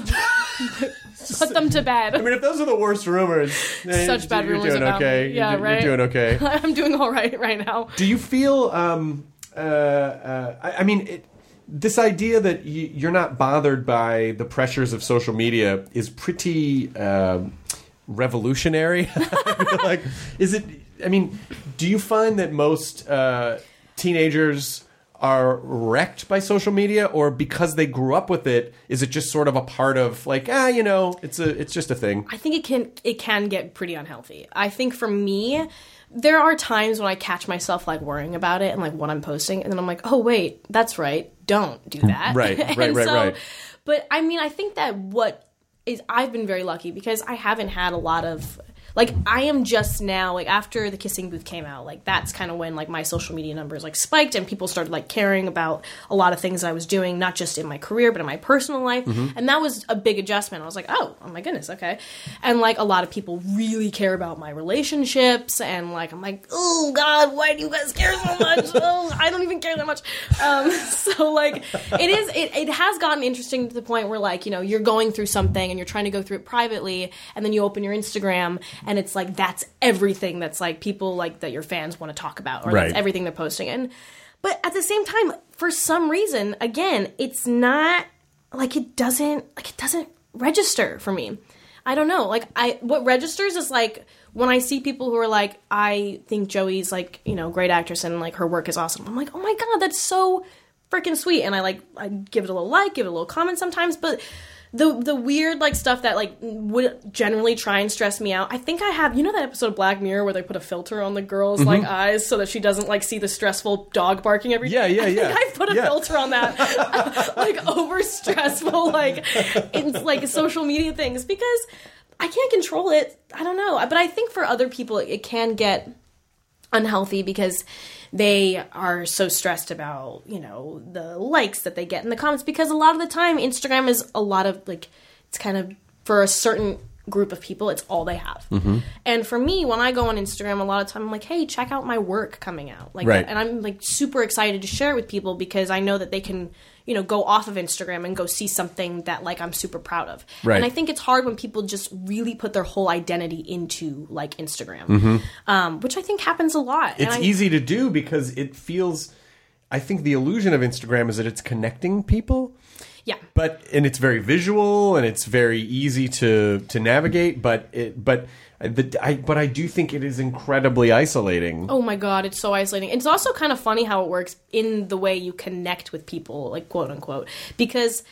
Put them to bed. I mean, if those are the worst rumors, then Such bad you're rumors doing about okay. me. Yeah, you're, right. You're doing okay. I'm doing all right right now. Do you feel? Um, uh, uh, I, I mean, it, this idea that y- you're not bothered by the pressures of social media is pretty uh, revolutionary. I feel like, is it? I mean, do you find that most uh, teenagers are wrecked by social media, or because they grew up with it, is it just sort of a part of like, ah, you know, it's a, it's just a thing? I think it can it can get pretty unhealthy. I think for me, there are times when I catch myself like worrying about it and like what I'm posting, and then I'm like, oh wait, that's right, don't do that. Right, right, And right, so- right. But I mean, I think that what is I've been very lucky because I haven't had a lot of. Like, I am just now, like, after the Kissing Booth came out, like, that's kind of when, like, my social media numbers, like, spiked and people started, like, caring about a lot of things I was doing, not just in my career, but in my personal life. Mm-hmm. And that was a big adjustment. I was like, oh, oh my goodness, okay. And, like, a lot of people really care about my relationships. And, like, I'm like, oh, God, why do you guys care so much? Oh, I don't even care that much. Um, so, like, it is, it, it has gotten interesting to the point where, like, you know, you're going through something and you're trying to go through it privately, and then you open your Instagram, and it's like that's everything that's like people like that your fans want to talk about, or Right. that's everything they're posting. And but at the same time, for some reason, again, it's not like it doesn't like it doesn't register for me. I don't know. Like I what registers is like when I see people who are like, I think Joey's like, you know, great actress and like her work is awesome. I'm like, oh my God, that's so freaking sweet. And I like I give it a little like, give it a little comment sometimes, but The the weird like stuff that like would generally try and stress me out. I think I have, you know that episode of Black Mirror where they put a filter on the girl's like eyes so that she doesn't like see the stressful dog barking every Yeah, day? yeah, I yeah. think I put a Yeah. filter on that, like over stressful like it's like social media things because I can't control it. I don't know, but I think for other people it, it can get unhealthy because they are so stressed about, you know, the likes that they get in the comments, because a lot of the time Instagram is a lot of like, it's kind of for a certain group of people, it's all they have. Mm-hmm. And for me, when I go on Instagram, a lot of time I'm like, hey, check out my work coming out. Like, Right. and I'm like super excited to share it with people because I know that they can, you know, go off of Instagram and go see something that like I'm super proud of. Right. And I think it's hard when people just really put their whole identity into like Instagram, um, which I think happens a lot. It's and I, easy to do because it feels, I think the illusion of Instagram is that it's connecting people. Yeah. But and it's very visual and it's very easy to to navigate, but it but the, I but I do think it is incredibly isolating. Oh my God, it's so isolating. It's also kind of funny how it works in the way you connect with people, like quote unquote, because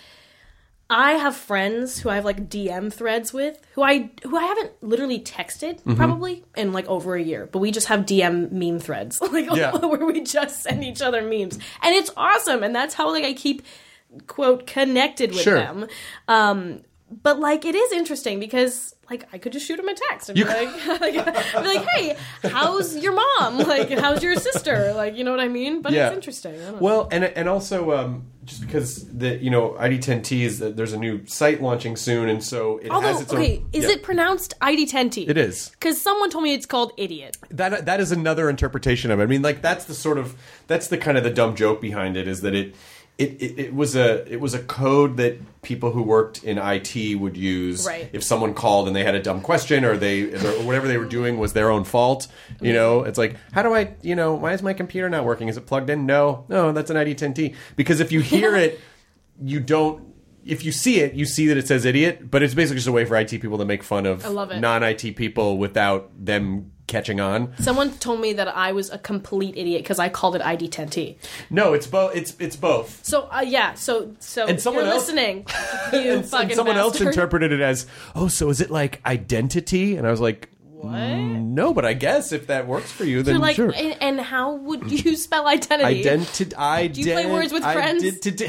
I have friends who I have like D M threads with who I who I haven't literally texted Mm-hmm. probably in like over a year, but we just have D M meme threads like Yeah. where we just send each other memes, and it's awesome, and that's how like I keep quote connected with Sure. them. Um, but like it is interesting because like I could just shoot him a text and be You- like, like, I'd be like, hey, how's your mom? Like, how's your sister? Like, you know what I mean? But Yeah. it's interesting. I don't know. Well, and and also um, just because the you know I D ten T is that there's a new site launching soon, and so it Although, has its okay, own. is Yeah. it pronounced I D ten T? It is. Because someone told me it's called idiot. That that is another interpretation of it. I mean, like that's the sort of that's the kind of the dumb joke behind it is that it. It, it, it was a it was a code that people who worked in I T would use Right. if someone called and they had a dumb question or they or whatever they were doing was their own fault. You know, it's like, how do I, you know, why is my computer not working? Is it plugged in? No, no, that's an I D ten T. Because if you hear it, you don't. If you see it, you see that it says idiot, but it's basically just a way for I T people to make fun of I love it. non-I T people without them catching on. Someone told me that I was a complete idiot because I called it I D ten T. No, it's both. It's it's both. So uh, yeah, so so And someone you're else- listening, you And, fucking and someone else bastard. interpreted it as, oh, so is it like identity? And I was like, What? No, but I guess if that works for you, then So like, sure. and, and how would you spell identity? Identi- I Do you play words with friends?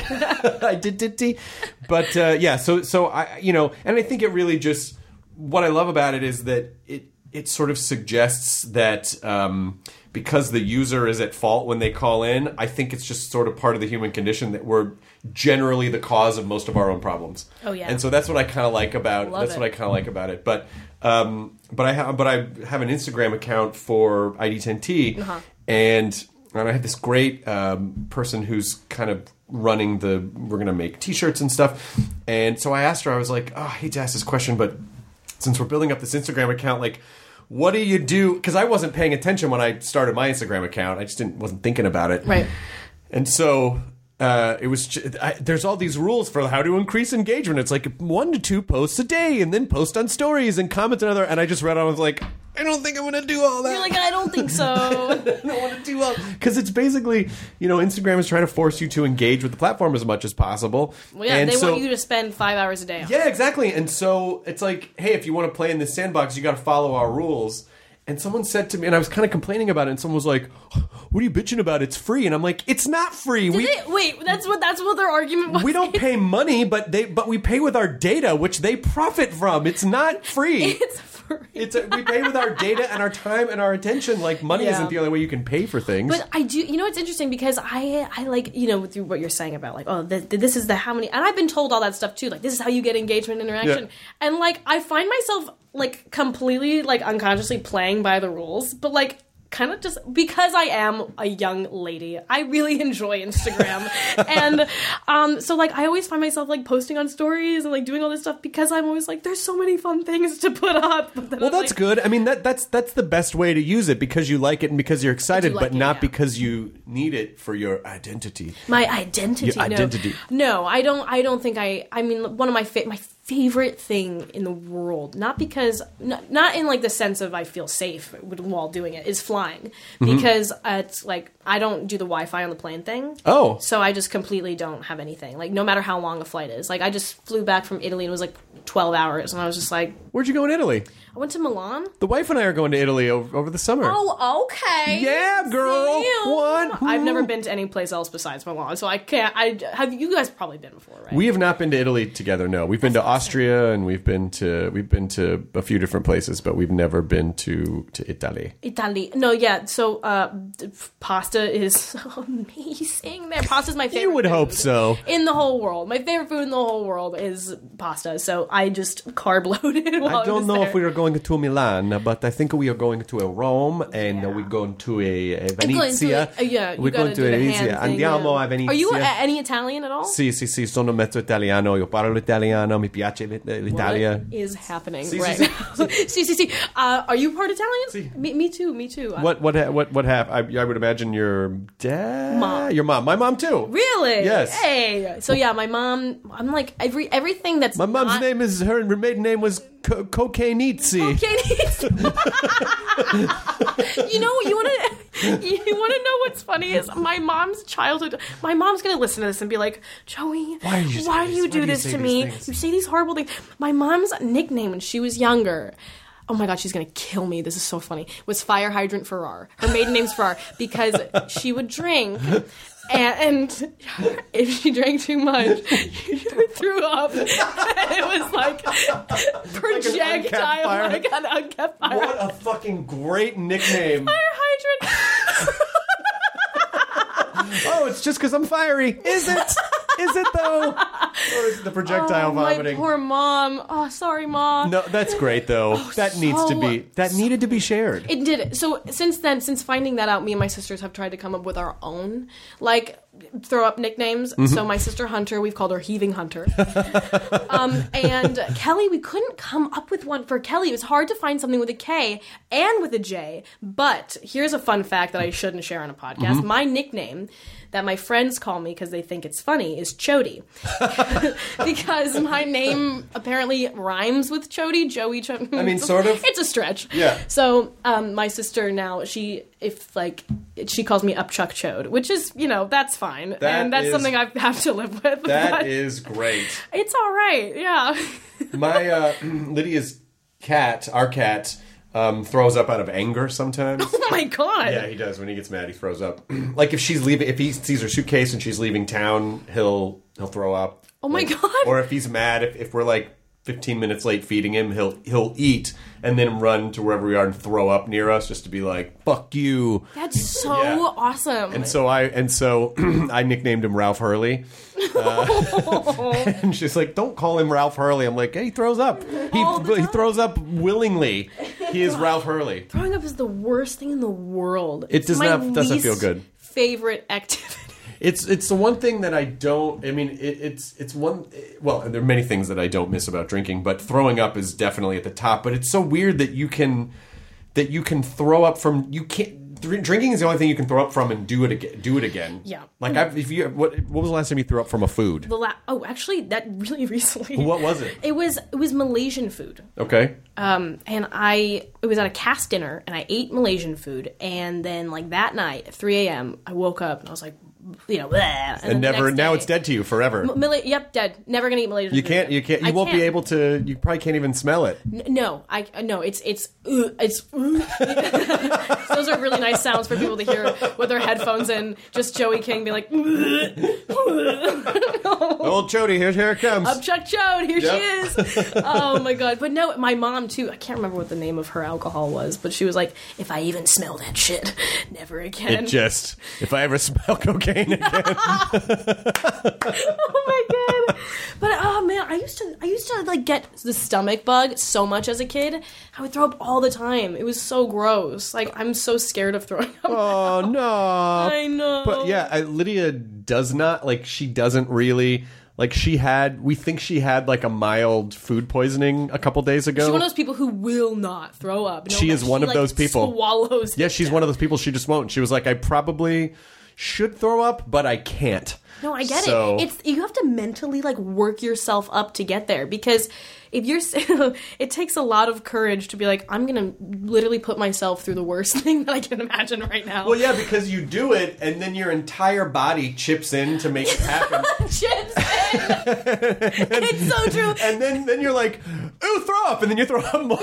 Identity. But uh, yeah, so so I you know, and I think it really just what I love about it is that it it sort of suggests that um, because the user is at fault when they call in, I think it's just sort of part of the human condition that we're generally the cause of most of our own problems. Oh yeah. And so that's what I kind of like about Love that's it. what I kind of like about it. But um, but I have but I have an Instagram account for I D ten T, Uh-huh. and and I have this great um, person who's kind of running the we're gonna make T-shirts and stuff. And so I asked her, I was like, oh, I hate to ask this question, but since we're building up this Instagram account, like, what do you do? Because I wasn't paying attention when I started my Instagram account. I just didn't wasn't thinking about it. Right. And so uh, it was. ju- I, there's all these rules for how to increase engagement. It's like one to two posts a day, and then post on stories and comment on other. And I just read on. I was like, I don't think I'm going to do all that. You're like, I don't think so. I don't want to do all because it's basically, you know, Instagram is trying to force you to engage with the platform as much as possible. Well, yeah, and they so, want you to spend five hours a day on it. yeah, exactly. And so it's like, hey, if you want to play in this sandbox, you got to follow our rules. And someone said to me, and I was kind of complaining about it, and someone was like, what are you bitching about? It's free. And I'm like, it's not free. Did we they, wait, that's what that's what their argument was. we don't pay money, but they but we pay with our data, which they profit from. It's not free. It's free. It's a, we pay with our data and our time and our attention. Like money Yeah. isn't the only way you can pay for things. But I do, you know, it's interesting because I, I like, you know, through what you're saying about like, oh, th- th- this is the how many, and I've been told all that stuff too. Like, this is how you get engagement, interaction, Yeah. and like, I find myself like completely like unconsciously playing by the rules, but like. Kind of just because I am a young lady, I really enjoy Instagram, and um, so like I always find myself like posting on stories and like doing all this stuff because I'm always like, there's so many fun things to put up. But then well, I'm that's like, good. I mean, that that's that's the best way to use it because you like it and because you're excited, like but it, not yeah. because you need it for your identity. My identity. Your no. identity. No, I don't. I don't think I. I mean, one of my fa- my favorite thing in the world, not because, not, not in like the sense of I feel safe while doing it, is flying because uh, it's like I don't do the Wi-Fi on the plane thing. Oh. So I just completely don't have anything. Like no matter how long a flight is. Like I just flew back from Italy and it was like twelve hours, and I was just like, Where'd you go in Italy? I went to Milan. The wife and I are going to Italy over, over the summer. Oh, okay. Yeah, girl. Damn. What? I've never been to any place else besides Milan, so I can't. I have you guys probably been before, right? We have not been to Italy together. No, we've been to Austria and we've been to we've been to a few different places, but we've never been to to Italy. Italy. No, yeah. So uh, d- pasta is so amazing. There, pasta is my favorite. You would food hope so. In the whole world, my favorite food in the whole world is pasta. So I just carb loaded. While I don't was know there. if we are going to Milan, but I think we are going to a Rome and Yeah. we're going to a, a I'm going to- Venezia. uh, yeah, you we're gotta going to do the Venezia. hand thing, Andiamo yeah. a Venezia. Are you a- any Italian at all? Sì, sì, sì, sono mezzo italiano. Io parlo italiano. Mi piace l'It- l'Italia. What is happening Sì, right sì, now? See, see, see. Uh, are you part Italian? Sì. Me, me too. Me too. What what ha- what what have I, I would imagine your dad, Mom. your mom, my mom too. Really? Yes. Hey. So yeah, my mom. I'm like every everything that's My mom's not, name is her, her maiden name was Co- Cocainizzi. Okay. You know, you want to you want to know what's funny is my mom's childhood. My mom's gonna listen to this and be like, Joey, Why do you say why do this? you Why do do you this say to these me? things?" You say these horrible things. My mom's nickname when she was younger. Oh my god, she's gonna kill me. This is so funny. Was Fire Hydrant Farrar. Her maiden name's Farrar because she would drink. And, and if she drank too much, she threw up. And it was like projectile, fire. like an unkept fire. What a fucking great nickname. Fire hydrant. Oh, it's just because I'm fiery. Is it? Is it though? Or is it the projectile Oh, my vomiting? poor mom. Oh, sorry, mom. No, that's great though. that needs to so- be that needed to be shared. It did. So since then, since finding that out, me and my sisters have tried to come up with our own, like, throw up nicknames. Mm-hmm. So my sister Hunter, we've called her Heaving Hunter. um, and Kelly, we couldn't come up with one for Kelly. It was hard to find something with a K and with a J. But here's a fun fact that I shouldn't share on a podcast. Mm-hmm. My nickname that my friends call me because they think it's funny is Chody. Because my name apparently rhymes with Chody, Joey Chody. I mean, sort of. It's a stretch. Yeah. So um, my sister now, she, if like, she calls me Upchuck Chode, which is, you know, that's fine. That and that's is- something I have to live with. That but is great. it's all right, yeah. My uh, Lydia's cat, our cat, Um, throws up out of anger sometimes. Oh my god! Yeah, he does. When he gets mad, he throws up. Like if she's leaving, if he sees her suitcase and she's leaving town, he'll he'll throw up. Oh my like, god! Or if he's mad, if, if we're like fifteen minutes late feeding him, he'll he'll eat and then run to wherever we are and throw up near us just to be like, "Fuck you." That's so Yeah. awesome. And so I and so I nicknamed him Ralph Hurley. Uh, and she's like, "Don't call him Ralph Hurley." I'm like, "Hey, he throws up. He he throws up willingly. He is Ralph Hurley." Throwing up is the worst thing in the world. It It's does my not doesn't least feel good. Favorite activity. It's it's the one thing that I don't. I mean, it, it's it's one. Well, there are many things that I don't miss about drinking, but throwing up is definitely at the top. But it's so weird that you can that you can throw up from you can't. Drinking is the only thing you can throw up from and do it again. Do it again. Yeah. Like I've, if you what what was the last time you threw up from a food? The la- oh, actually, that really recently. What was it? It was it was Malaysian food. Okay. Um, and I it was at a cast dinner, and I ate Malaysian food, and then like that night at three a.m. I woke up and I was like, you know, bleh. and, And then the never next now day- it's dead to you forever. M- Mala- yep, dead. Never gonna eat Malaysian. You food can't. again. You can't. You I won't be can't. able to. You probably can't even smell it. N- No, I no. It's it's uh, it's. Uh. Those are really nice sounds for people to hear with their headphones in. Just Joey King be like, Old Chody, here, here it comes. "I'm Chuck Chode. Here Yep. she is." Oh my god! But no, my mom too. I can't remember what the name of her alcohol was, but she was like, "If I even smell that shit, never again." It just. If I ever smell cocaine again. Oh my god! But oh man, I used to I used to like get the stomach bug so much as a kid. I would throw up all the time. It was so gross. Like I'm so scared of throwing up. Oh no! I know. But yeah, I, Lydia does not like. She doesn't really like. She had. We think she had like a mild food poisoning a couple days ago. She's one of those people who will not throw up. No, She that is one of like, those people. Swallows. Yeah, it she's down. one of those people. She just won't. She was like, I probably should throw up, but I can't. No, I get So- it. It's you have to mentally like work yourself up to get there because if you're, it takes a lot of courage to be like, I'm gonna literally put myself through the worst thing that I can imagine right now. Well, yeah, because you do it, and then your entire body chips in to make it happen. Chips in. It's so true. And then, then you're like, ooh, throw up, and then you throw up more.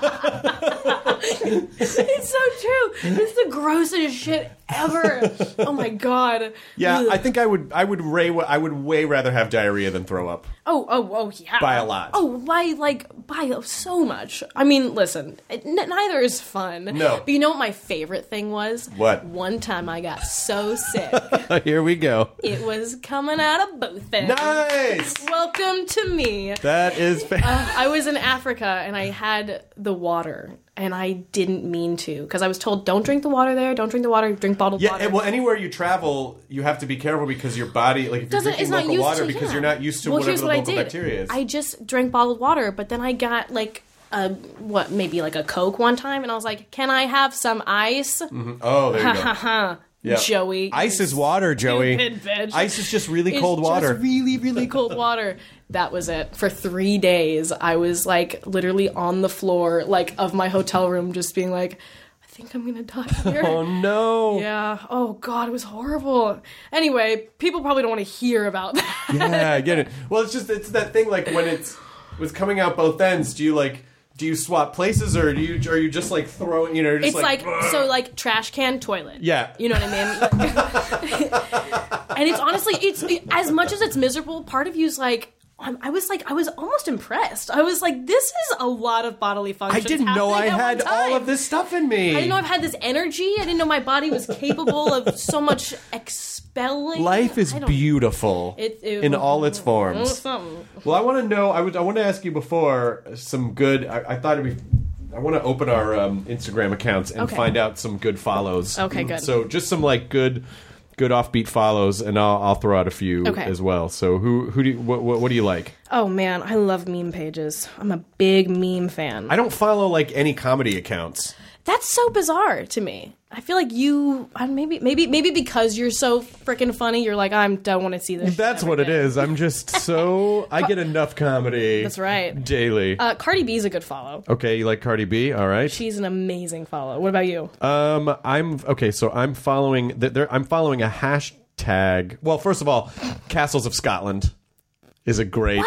It's so true. It's the grossest shit ever. Oh my god. Yeah, Ugh. I think I would, I would, way, I would way rather have diarrhea than throw up. Oh, oh, oh, yeah. By a lot. Oh, by, like, by so much. I mean, listen, n- neither is fun. No. But you know what my favorite thing was? What? One time I got so sick, Here we go. it was coming out of both ends. Nice. Welcome to me. That is. Fa- Uh, I was in Africa, and I had the water, and I didn't mean to, because I was told, don't drink the water there, don't drink the water, drink bottled Yeah, water. and, well, anywhere you travel, you have to be careful because your body, like if you're Doesn't- drinking it's not local used water, to, because yeah. you're not used to well, whatever here's the what local I did. bacteria is. I just drank bottled water, but then I got like a what, maybe like a Coke one time, and I was like, "Can I have some ice?" oh, there you Ha go. ha ha. Yeah. Joey, Ice you is water, Joey. stupid bitch. Ice is just really It's cold water. Just really, really cold water. That was it. For three days, I was like literally on the floor, like of my hotel room, just being like, "I think I'm gonna die here." Oh no. Yeah. Oh god, it was horrible. Anyway, people probably don't want to hear about that. Yeah, I get it. Well, it's just it's that thing like when it's was coming out both ends. Do you like do you swap places or do you or are you just like throwing? You know, just It's like, so like trash can toilet. Yeah. You know what I mean? And it's honestly, it's as much as it's miserable. Part of you's like. I'm- I was like, I was almost impressed. I was like, this is a lot of bodily I functions. didn't know I happening at had one all time. of this stuff in me. I didn't know I've had this energy. I didn't know my body was capable of so much expelling. Life is I don't- beautiful It- it- in all its Oh, forms. something. Well, I want to know. I would. I want to ask you before some good. I, I thought it'd be. I want to open our um, Instagram accounts and Okay. find out some good follows. Okay, good. So just some like good, good offbeat follows, and I'll I'll throw out a few Okay. as well. So who who do you, what, what what do you like? Oh man, I love meme pages. I'm a big meme fan. I don't follow like any comedy accounts. That's so bizarre to me. I feel like you, uh, maybe, maybe, maybe because you're so freaking funny, you're like, I don't want to see this. shit That's every what it day. is. I'm just so I get enough comedy. That's right. Daily. Uh, Cardi B's a good follow. Okay, you like Cardi B? All right. She's an amazing follow. What about you? Um, I'm okay. So I'm following. th- There, I'm following a hashtag. Well, first of all, Castles of Scotland is a great. What?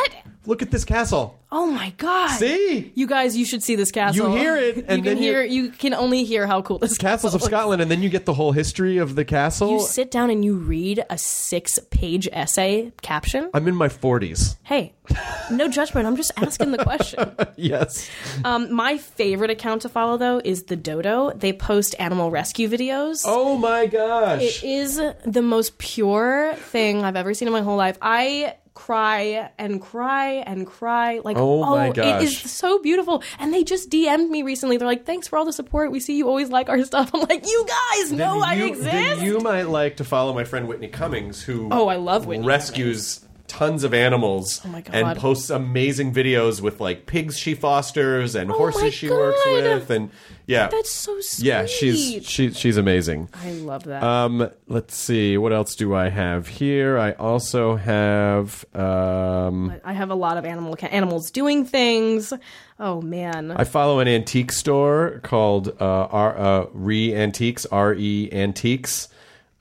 look at this castle. Oh my god! See? You guys, you should see this castle. You hear it, and you can then hear. you- You can only hear how cool this Castles castle of Scotland, and then you get the whole history of the castle. You sit down and you read a six-page essay caption. I'm in my forties. Hey, no judgment. I'm just asking the question. Yes. Um, my favorite account to follow, though, is the Dodo. They post animal rescue videos. Oh my gosh. It is the most pure thing I've ever seen in my whole life. I cry and cry and cry. Like, Oh oh, my gosh. it is so beautiful. And they just D M'd me recently. They're like, thanks for all the support. We see you always like our stuff. I'm like, you guys know Then I you- exist. Then you might like to follow my friend Whitney Cummings, who Oh, I love Whitney rescues tons of animals Oh my God. and posts amazing videos with like pigs she fosters and Oh my horses she works God. with, and yeah, That's so sweet. yeah, she's she, she's amazing. I love that. Um, let's see, what else do I have here? I also have um, I have a lot of animal ca- animals doing things. Oh man. I follow an antique store called uh, R, uh, Re Antiques, R E Antiques.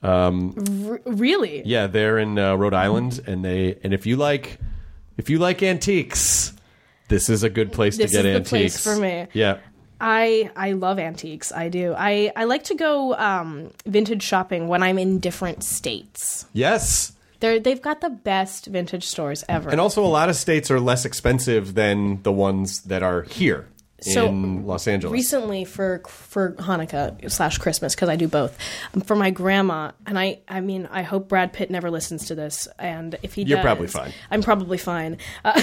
Um, R- really? Yeah, they're in uh, Rhode Island, and they and if you like if you like antiques, this is a good place This to get is the antiques. place for me. Yeah. I I love antiques. I do. I, I like to go um, vintage shopping when I'm in different states. Yes. They're they've got the best vintage stores ever. And also a lot of states are less expensive than the ones that are here So, in Los Angeles. Recently, for for Hanukkah slash Christmas, because I do both, for my grandma, and I I mean I hope Brad Pitt never listens to this, and if he You're does, probably fine. I'm probably fine. Uh,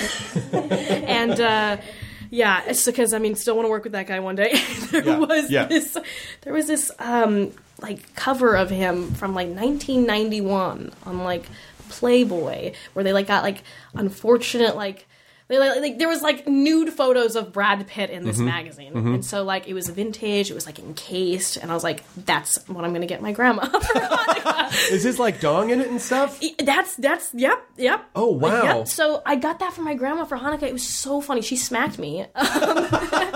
and uh, yeah, it's because I mean still want to work with that guy one day. there Yeah, was yeah. this there was this um like cover of him from like nineteen ninety-one on like Playboy, where they like got like unfortunate like. They, like, like, there was like nude photos of Brad Pitt in this Mm-hmm. magazine, and so like it was vintage, it was like encased, and I was like, "That's what I'm gonna get my grandma for Hanukkah." Is his like dong in it and stuff? That's that's yep yep. Oh, wow. Yep. So I got that for my grandma for Hanukkah. It was so funny. She smacked me, um,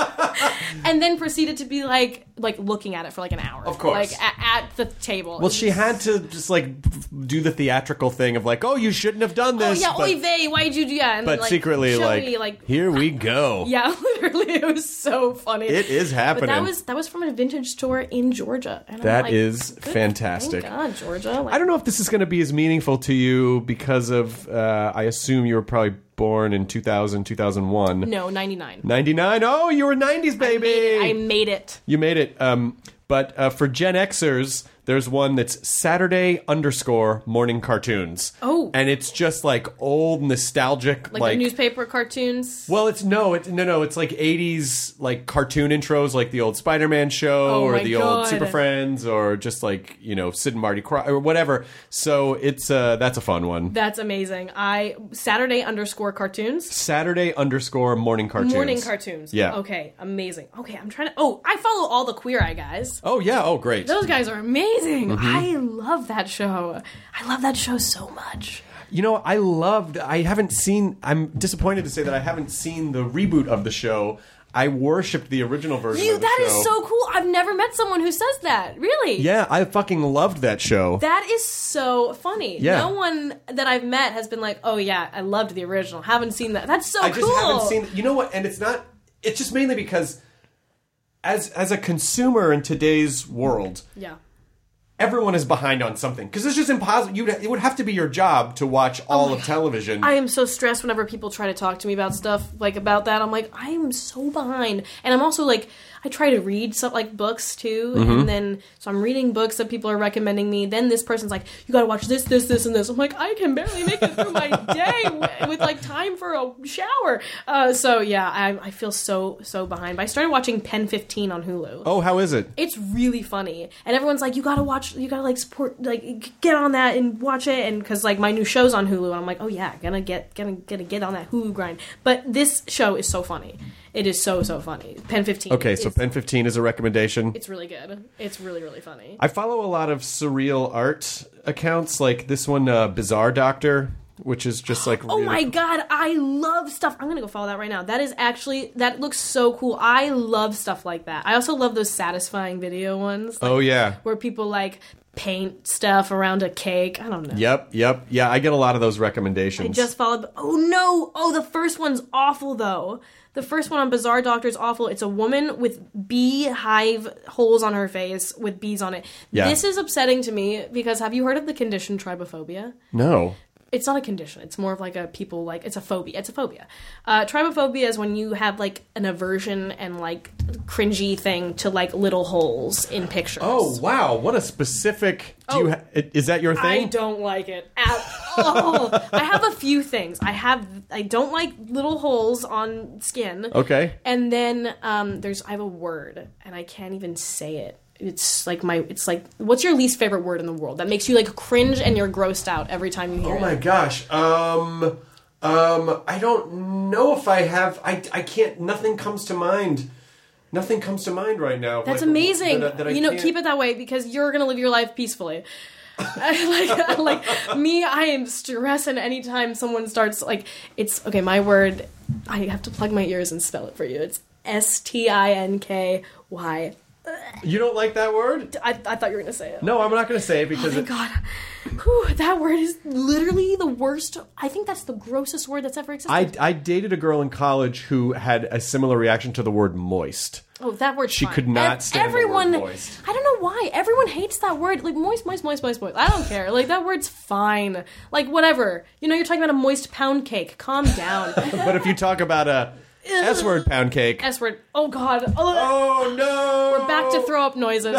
and then proceeded to be like like looking at it for like an hour. Of course. like at, at the table. Well, she had to just like do the theatrical thing of like, oh, you shouldn't have done Oh this. yeah, but, oy vey, why'd you do that? And but then, like, secretly show like, me, like here we go. yeah, literally, it was so funny. It is happening. But that was that was from a vintage store in Georgia. And That I'm like, is good, fantastic. Thank God, Georgia. Like, I don't know if this is going to be as meaningful to you because of, uh, I assume you were probably born in two thousand, two thousand one. No, ninety-nine. ninety-nine. Oh, you were nineties, baby. I made it. You made it. Um, but uh, for Gen Xers, there's one that's Saturday underscore morning cartoons. Oh. And it's just like old nostalgic, Like, like, the newspaper cartoons. well, it's no, it's no, no. It's like eighties like cartoon intros, like the old Spider-Man show Oh or my the God. old Super Friends, or just like you know Sid and Marty Cry or whatever. So it's uh, that's a fun one. That's amazing. I Saturday underscore cartoons. Saturday underscore morning cartoons. Morning cartoons. Yeah. Okay, amazing. Okay, I'm trying to. Oh, I follow all the Queer Eye guys. Oh yeah. Oh great. Those guys are amazing. Mm-hmm. I love that show. I love that show so much. You know, I loved. I haven't seen. I'm disappointed to say that I haven't seen the reboot of the show. I worshipped the original version. You, of the that show. is so cool. I've never met someone who says that. Really? Yeah, I fucking loved that show. That is so funny. Yeah. No one that I've met has been like, "Oh yeah, I loved the original." Haven't seen that. That's so I just cool. haven't seen. You know what? And it's not. It's just mainly because, as as a consumer in today's world, Yeah. everyone is behind on something because it's just impossible. You it would have to be your job to watch all of television. I am so stressed whenever people try to talk to me about stuff like about that. I'm like, I am so behind, and I'm also like, I try to read stuff like books too, Mm-hmm. and then so I'm reading books that people are recommending me. Then this person's like, you got to watch this, this, this, and this. I'm like, I can barely make it through my day with, with like time for a shower. Uh, so yeah, I, I feel so so behind. But I started watching Pen fifteen on Hulu. oh, how is it? It's really funny, and everyone's like, "You gotta watch, you gotta like support, like get on that and watch it." And because like my new show's on Hulu, and I'm like, "Oh yeah, gonna get, gonna gonna get on that Hulu grind." But this show is so funny. It is so so funny. Pen fifteen. Okay, so is- Pen fifteen is a recommendation. It's really good. It's really really funny. I follow a lot of surreal art accounts, like this one, uh, Bizarre Doctor, which is just like. Oh really my cool. god, I love stuff. I'm gonna go follow that right now. That is actually that looks so cool. I love stuff like that. I also love those satisfying video ones. Like, Oh yeah. where people like paint stuff around a cake. I don't know. Yep, yep. Yeah, I get a lot of those recommendations. I just followed. Oh, no. Oh, the first one's awful, though. The first one on Bizarre Doctor is awful. It's a woman with beehive holes on her face with bees on it. Yeah. This is upsetting to me because have you heard of the condition trypophobia? No. It's not a condition. It's more of like a people like it's a phobia. It's a phobia. Uh, trypophobia is when you have like an aversion and like cringy thing to like little holes in pictures. Oh wow! What a specific. Do Oh. you ha- is that your thing? I don't like it at all. I have a few things. I have. I don't like little holes on skin. Okay. And then um, there's. I have a word, and I can't even say it. It's like my. It's like. What's your least favorite word in the world that makes you like cringe and you're grossed out every time you hear it? Oh my gosh. Um. Um. I don't know if I have. I. I can't. Nothing comes to mind. Nothing comes to mind right now. That's Like, amazing. that I- that I you know, can't- keep it that way because you're gonna live your life peacefully. like, like me, I am stressing anytime someone starts like it's okay. My word, I have to plug my ears and spell it for you. It's S T I N K Y. You don't like that word? I, I thought you were gonna say it. No, I'm not going to say it because Oh, thank it, God. Whew, that word is literally the worst. I think that's the grossest word that's ever existed. I I dated a girl in college who had a similar reaction to the word moist. Oh, that word's She fine. could not Ev- stand the everyone, word moist. I don't know why. Everyone hates that word. Like, moist, moist, moist, moist, moist. I don't care. Like, that word's fine. Like, whatever. You know, you're talking about a moist pound cake. Calm down. But if you talk about a S word pound cake. S word. Oh, God. Ugh. Oh no! We're back to throw up noises.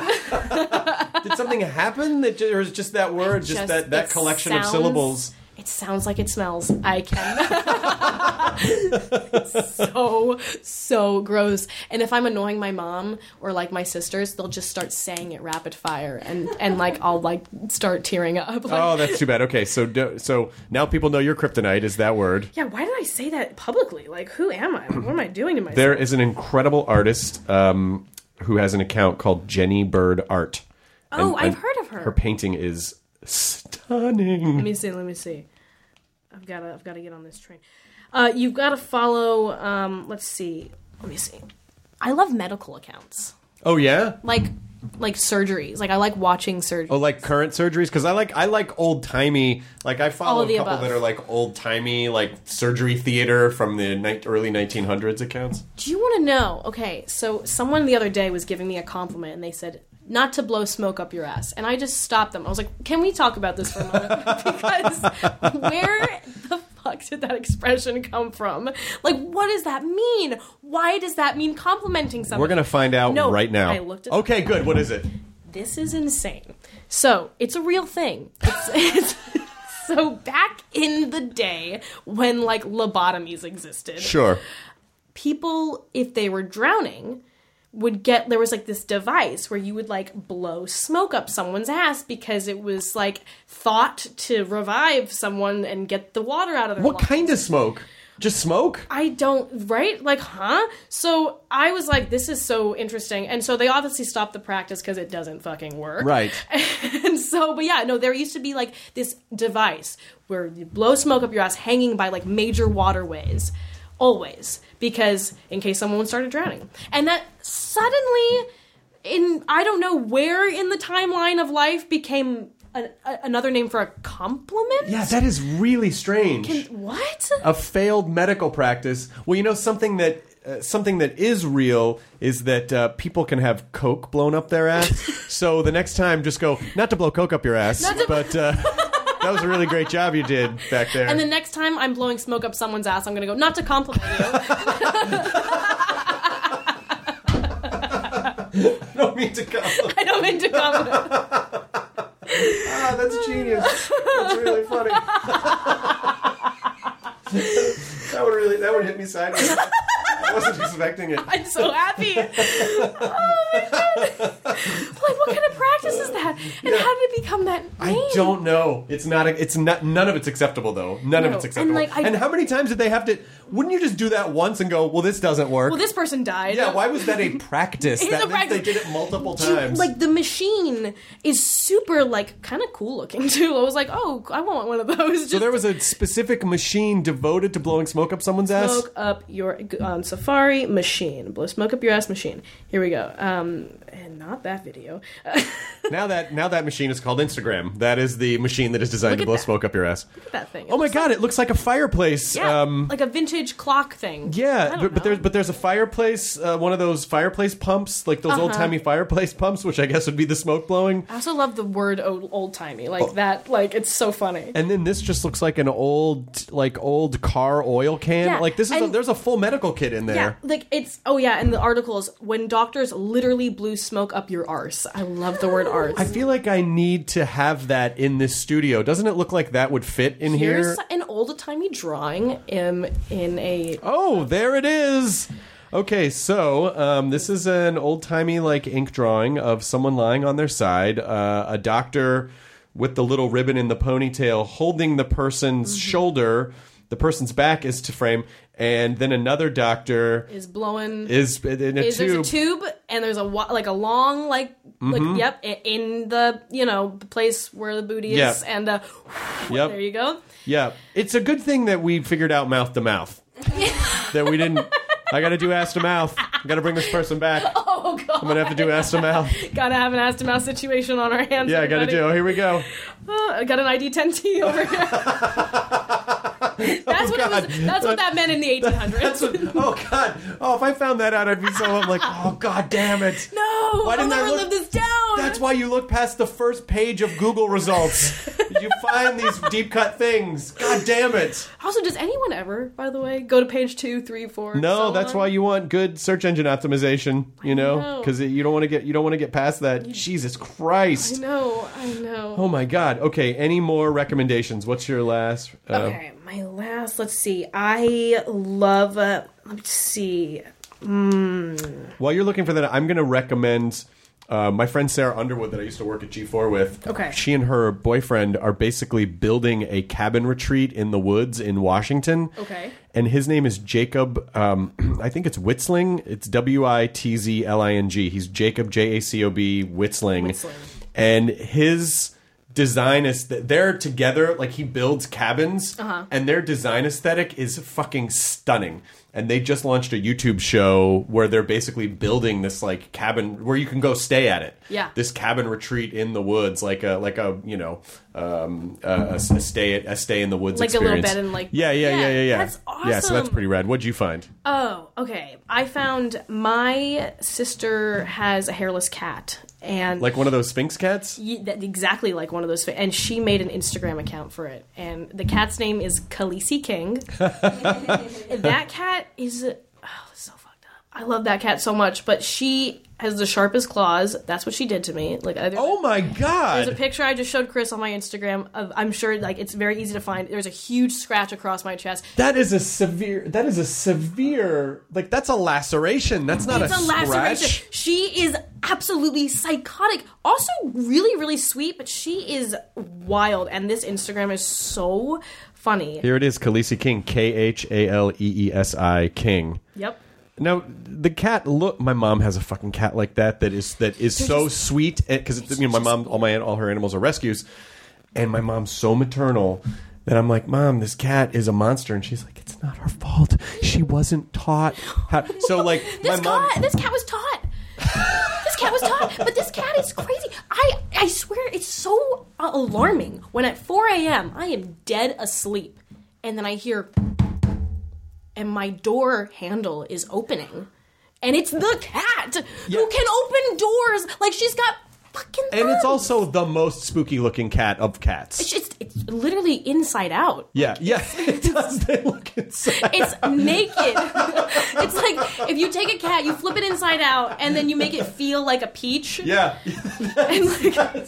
Did something happen? That ju- or is it just that word? Just, Just- that, that it collection sounds- of syllables. It sounds like it smells. I can. It's so, so gross. And if I'm annoying my mom or like my sisters, they'll just start saying it rapid fire, and and like I'll like start tearing up. Like, Oh, that's too bad. Okay, so do, so now people know your kryptonite is that word. yeah, why did I say that publicly? Like, who am I? What am I doing to myself? There is an incredible artist um, who has an account called Jenny Bird Art. Oh, I've heard of her. Her painting is stunning. Let me see. Let me see. I've got to. I've got to get on this train. Uh, you've got to follow. Um, let's see. Let me see. I love medical accounts, Oh yeah. like like surgeries. Like I like watching surgeries. Oh, like current surgeries? Because I like I like old timey. Like I All follow of a the couple above. that are like old timey, like surgery theater from the ni- early nineteen hundreds accounts. Do you want to know? Okay, so someone the other day was giving me a compliment, and they said not to blow smoke up your ass, and I just stopped them. I was like, "Can we talk about this for a moment?" Because where the fuck did that expression come from? Like, what does that mean? Why does that mean complimenting someone? We're gonna find out No, right now. I looked it Okay, up. good. What is it? This is insane. So it's a real thing. It's, it's so back in the day when like lobotomies existed. Sure. People, if they were drowning, would get, there was like this device where you would like blow smoke up someone's ass because it was like thought to revive someone and get the water out of their What lungs. kind of smoke? Just smoke? I don't, right? Like, huh? So I was like, this is so interesting. And so they obviously stopped the practice because it doesn't fucking work. Right. And so, but yeah, no, there used to be like this device where you blow smoke up your ass hanging by like major waterways. Always. Because in case someone started drowning. And that suddenly, in, I don't know where in the timeline of life became a, a, another name for a compliment? Yeah, that is really strange. What? A failed medical practice. Well, you know something that uh, something that is real is that uh, people can have coke blown up their ass. So the next time, just go not to blow coke up your ass, Not to- but uh, that was a really great job you did back there. And the next time I'm blowing smoke up someone's ass, I'm going to go, not to compliment you. I don't mean to compliment. I don't mean to compliment. Ah, that's genius. That's really funny. that would really that would hit me sideways. I wasn't expecting it. I'm so happy. Oh my god. Like, what kind of practice is that? And Yeah. how did it become that name? I don't know. It's not. A, it's not. None of it's acceptable, though. None of No. it's acceptable. And, like, I- and how many times did they have to? wouldn't you just do that once and go, well, this doesn't work? Well, this person died. Yeah, why was that a practice? It's That a meant practice. they did it multiple Do you- times. Like, the machine is super, like, kind of cool looking, too. I was like, oh, I want one of those. Just so there was a specific machine devoted to blowing smoke up someone's ass? smoke up your, on Safari, machine. Blow smoke up your ass, machine. Here we go. Um, and not that video. Now that now that machine is called Instagram. That is the machine that is designed Look to at blow that. smoke up your ass. Look at that thing. It Oh my looks god, like- it looks like a fireplace. Yeah, um, like a vintage clock thing. I yeah, don't but, but know. there's but there's a fireplace, uh, one of those fireplace pumps, like those Uh-huh. old timey fireplace pumps, which I guess would be the smoke blowing. I also love the word old timey, like that. Like it's so funny. And then this just looks like an old, like old car oil can. Yeah, Like this is a, and- there's a full medical kit in there. Yeah, like it's oh yeah, and the articles when doctors literally blew smoke up your arse. I love the word arse. I feel like I need to have that in this studio. Doesn't it look like that would fit in Here's here? an old timey drawing in in a Oh, there it is. Okay, so um, this is an old timey like ink drawing of someone lying on their side, uh, a doctor with the little ribbon in the ponytail holding the person's Mm-hmm. shoulder. The person's back is to frame, and then another doctor is blowing. is in a is tube. there's a tube and there's a wa- like a long like like yep i- in the you know the place where the booty is Yep. and uh, Yep. there you go. Yeah, it's a good thing that we figured out mouth to mouth. That we didn't. I got to do ass to mouth. I got to bring this person back. Oh god, I'm gonna have to do ass to mouth. gotta have an ass to mouth situation on our hands. Yeah, I got to everybody. do. Here we go. Oh, I got an I D ten T over here. That's what it God. was. That's what that meant in the eighteen hundreds. Oh God! Oh, if I found that out, I'd be so. I'm like, oh God, damn it! No, Why I'll didn't I never look- live this down. That's why you look past the first page of Google results. You find these deep cut things. God damn it! Also, does anyone ever, by the way, go to page two, three, four? No, so that's on? why you want good search engine optimization. You know, know. because you don't want to get you don't want to get past that. Jesus Christ! I know, I know. Oh my God. Okay, any more recommendations? What's your last? Uh, Okay, my last. Let's see. I love. Uh, let's see. While you're looking for that, I'm going to recommend uh, my friend Sarah Underwood that I used to work at G four with. Okay. She and her boyfriend are basically building a cabin retreat in the woods in Washington. Okay. And his name is Jacob, um, I think it's Witzling. It's W I T Z L I N G. He's Jacob, J A C O B, Witzling. Witzling. And his design is that they're together, like he builds cabins, Uh-huh. and their design aesthetic is fucking stunning. And they just launched a YouTube show where they're basically building this like cabin where you can go stay at it. Yeah. This cabin retreat in the woods, like a like a you know um, a, a, a stay at, a stay in the woods Like a little experience. bed and, like- yeah yeah yeah Yeah, yeah yeah. that's Yeah, so that's awesome. pretty rad. What'd you find? Oh, okay. I found my sister has a hairless cat, and Like one of those Sphinx cats? Ye- that- exactly like one of those, and she made an Instagram account for it, and the cat's name is Khaleesi King. That cat is oh, it's so fucked up. I love that cat so much, but she has the sharpest claws. That's what she did to me. Like, I, Oh my there's a God! picture I just showed Chris on my Instagram. Of, I'm sure, like, it's very easy to find. There's a huge scratch across my chest. That is a severe. That is a severe. Like that's a laceration. That's not It's a, a scratch. laceration. She is absolutely psychotic. Also, really, really sweet, but she is wild. And this Instagram is so funny. Here it is, Khaleesi King, K H A L E E S I King. Yep. Now the cat. Look, my mom has a fucking cat like that. That is that is so sweet because you know my mom, all my all her animals are rescues, and my mom's so maternal that I'm like, Mom, this cat is a monster, and she's like, it's not her fault. She wasn't taught how. So like This my mom. cat, this cat was taught. This cat was taught, but this cat is crazy. I I swear it's so uh, alarming when at four a.m. I am dead asleep, and then I hear, and my door handle is opening, and it's the cat Yeah. who can open doors like she's got fucking. And it's thumbs. also the most spooky looking cat of cats. It's just it's literally inside out. Yeah, yeah, it does. They look inside. It's naked. It's like if you take a cat, you flip it inside out, and then you make it feel like a peach. Yeah. And like,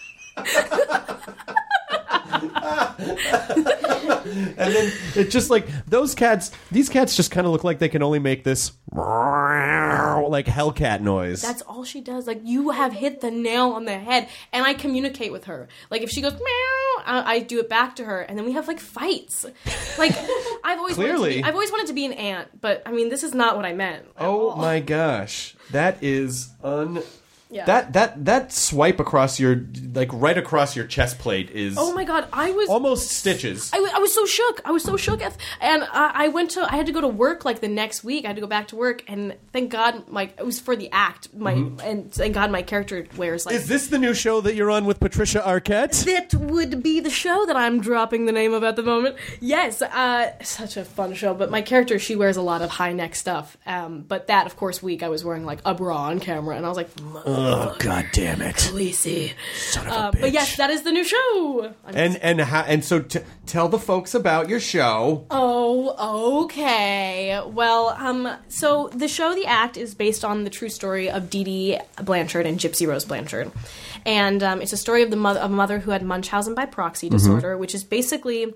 And then it just like those cats, these cats just kind of look like they can only make this like Hellcat noise. that's all she does. Like, you have hit the nail on the head, and I communicate with her. Like, if she goes meow, I, I do it back to her, and then we have like fights. Like I've always Clearly. wanted to be, I've always wanted to be an aunt, but I mean, this is not what I meant. at Oh all. my gosh, that is un. Yeah. That that that swipe across your like right across your chest plate is. Oh my god, I was almost stitches. I, w- I was so shook. I was so shook, and I, I went to. I had to go to work like the next week. I had to go back to work, and thank God, my it was for the act. My mm-hmm. and thank God, my character wears like. Is this the new show that you're on with Patricia Arquette? That would be the show that I'm dropping the name of at the moment. Yes, uh, such a fun show. But my character, she wears a lot of high neck stuff. Um, but that, of course, week I was wearing like a bra on camera, and I was like, oh god damn it, Khaleesi. Son of a uh, bitch. But yes, that is the new show. I'm and and ha- and so t- tell the folks about your show. Oh, okay. Well, um, so the show, The Act, is based on the true story of Dee Dee Blanchard and Gypsy Rose Blanchard. And um, it's a story of the mother, of a mother who had Munchausen by proxy disorder, mm-hmm. which is basically...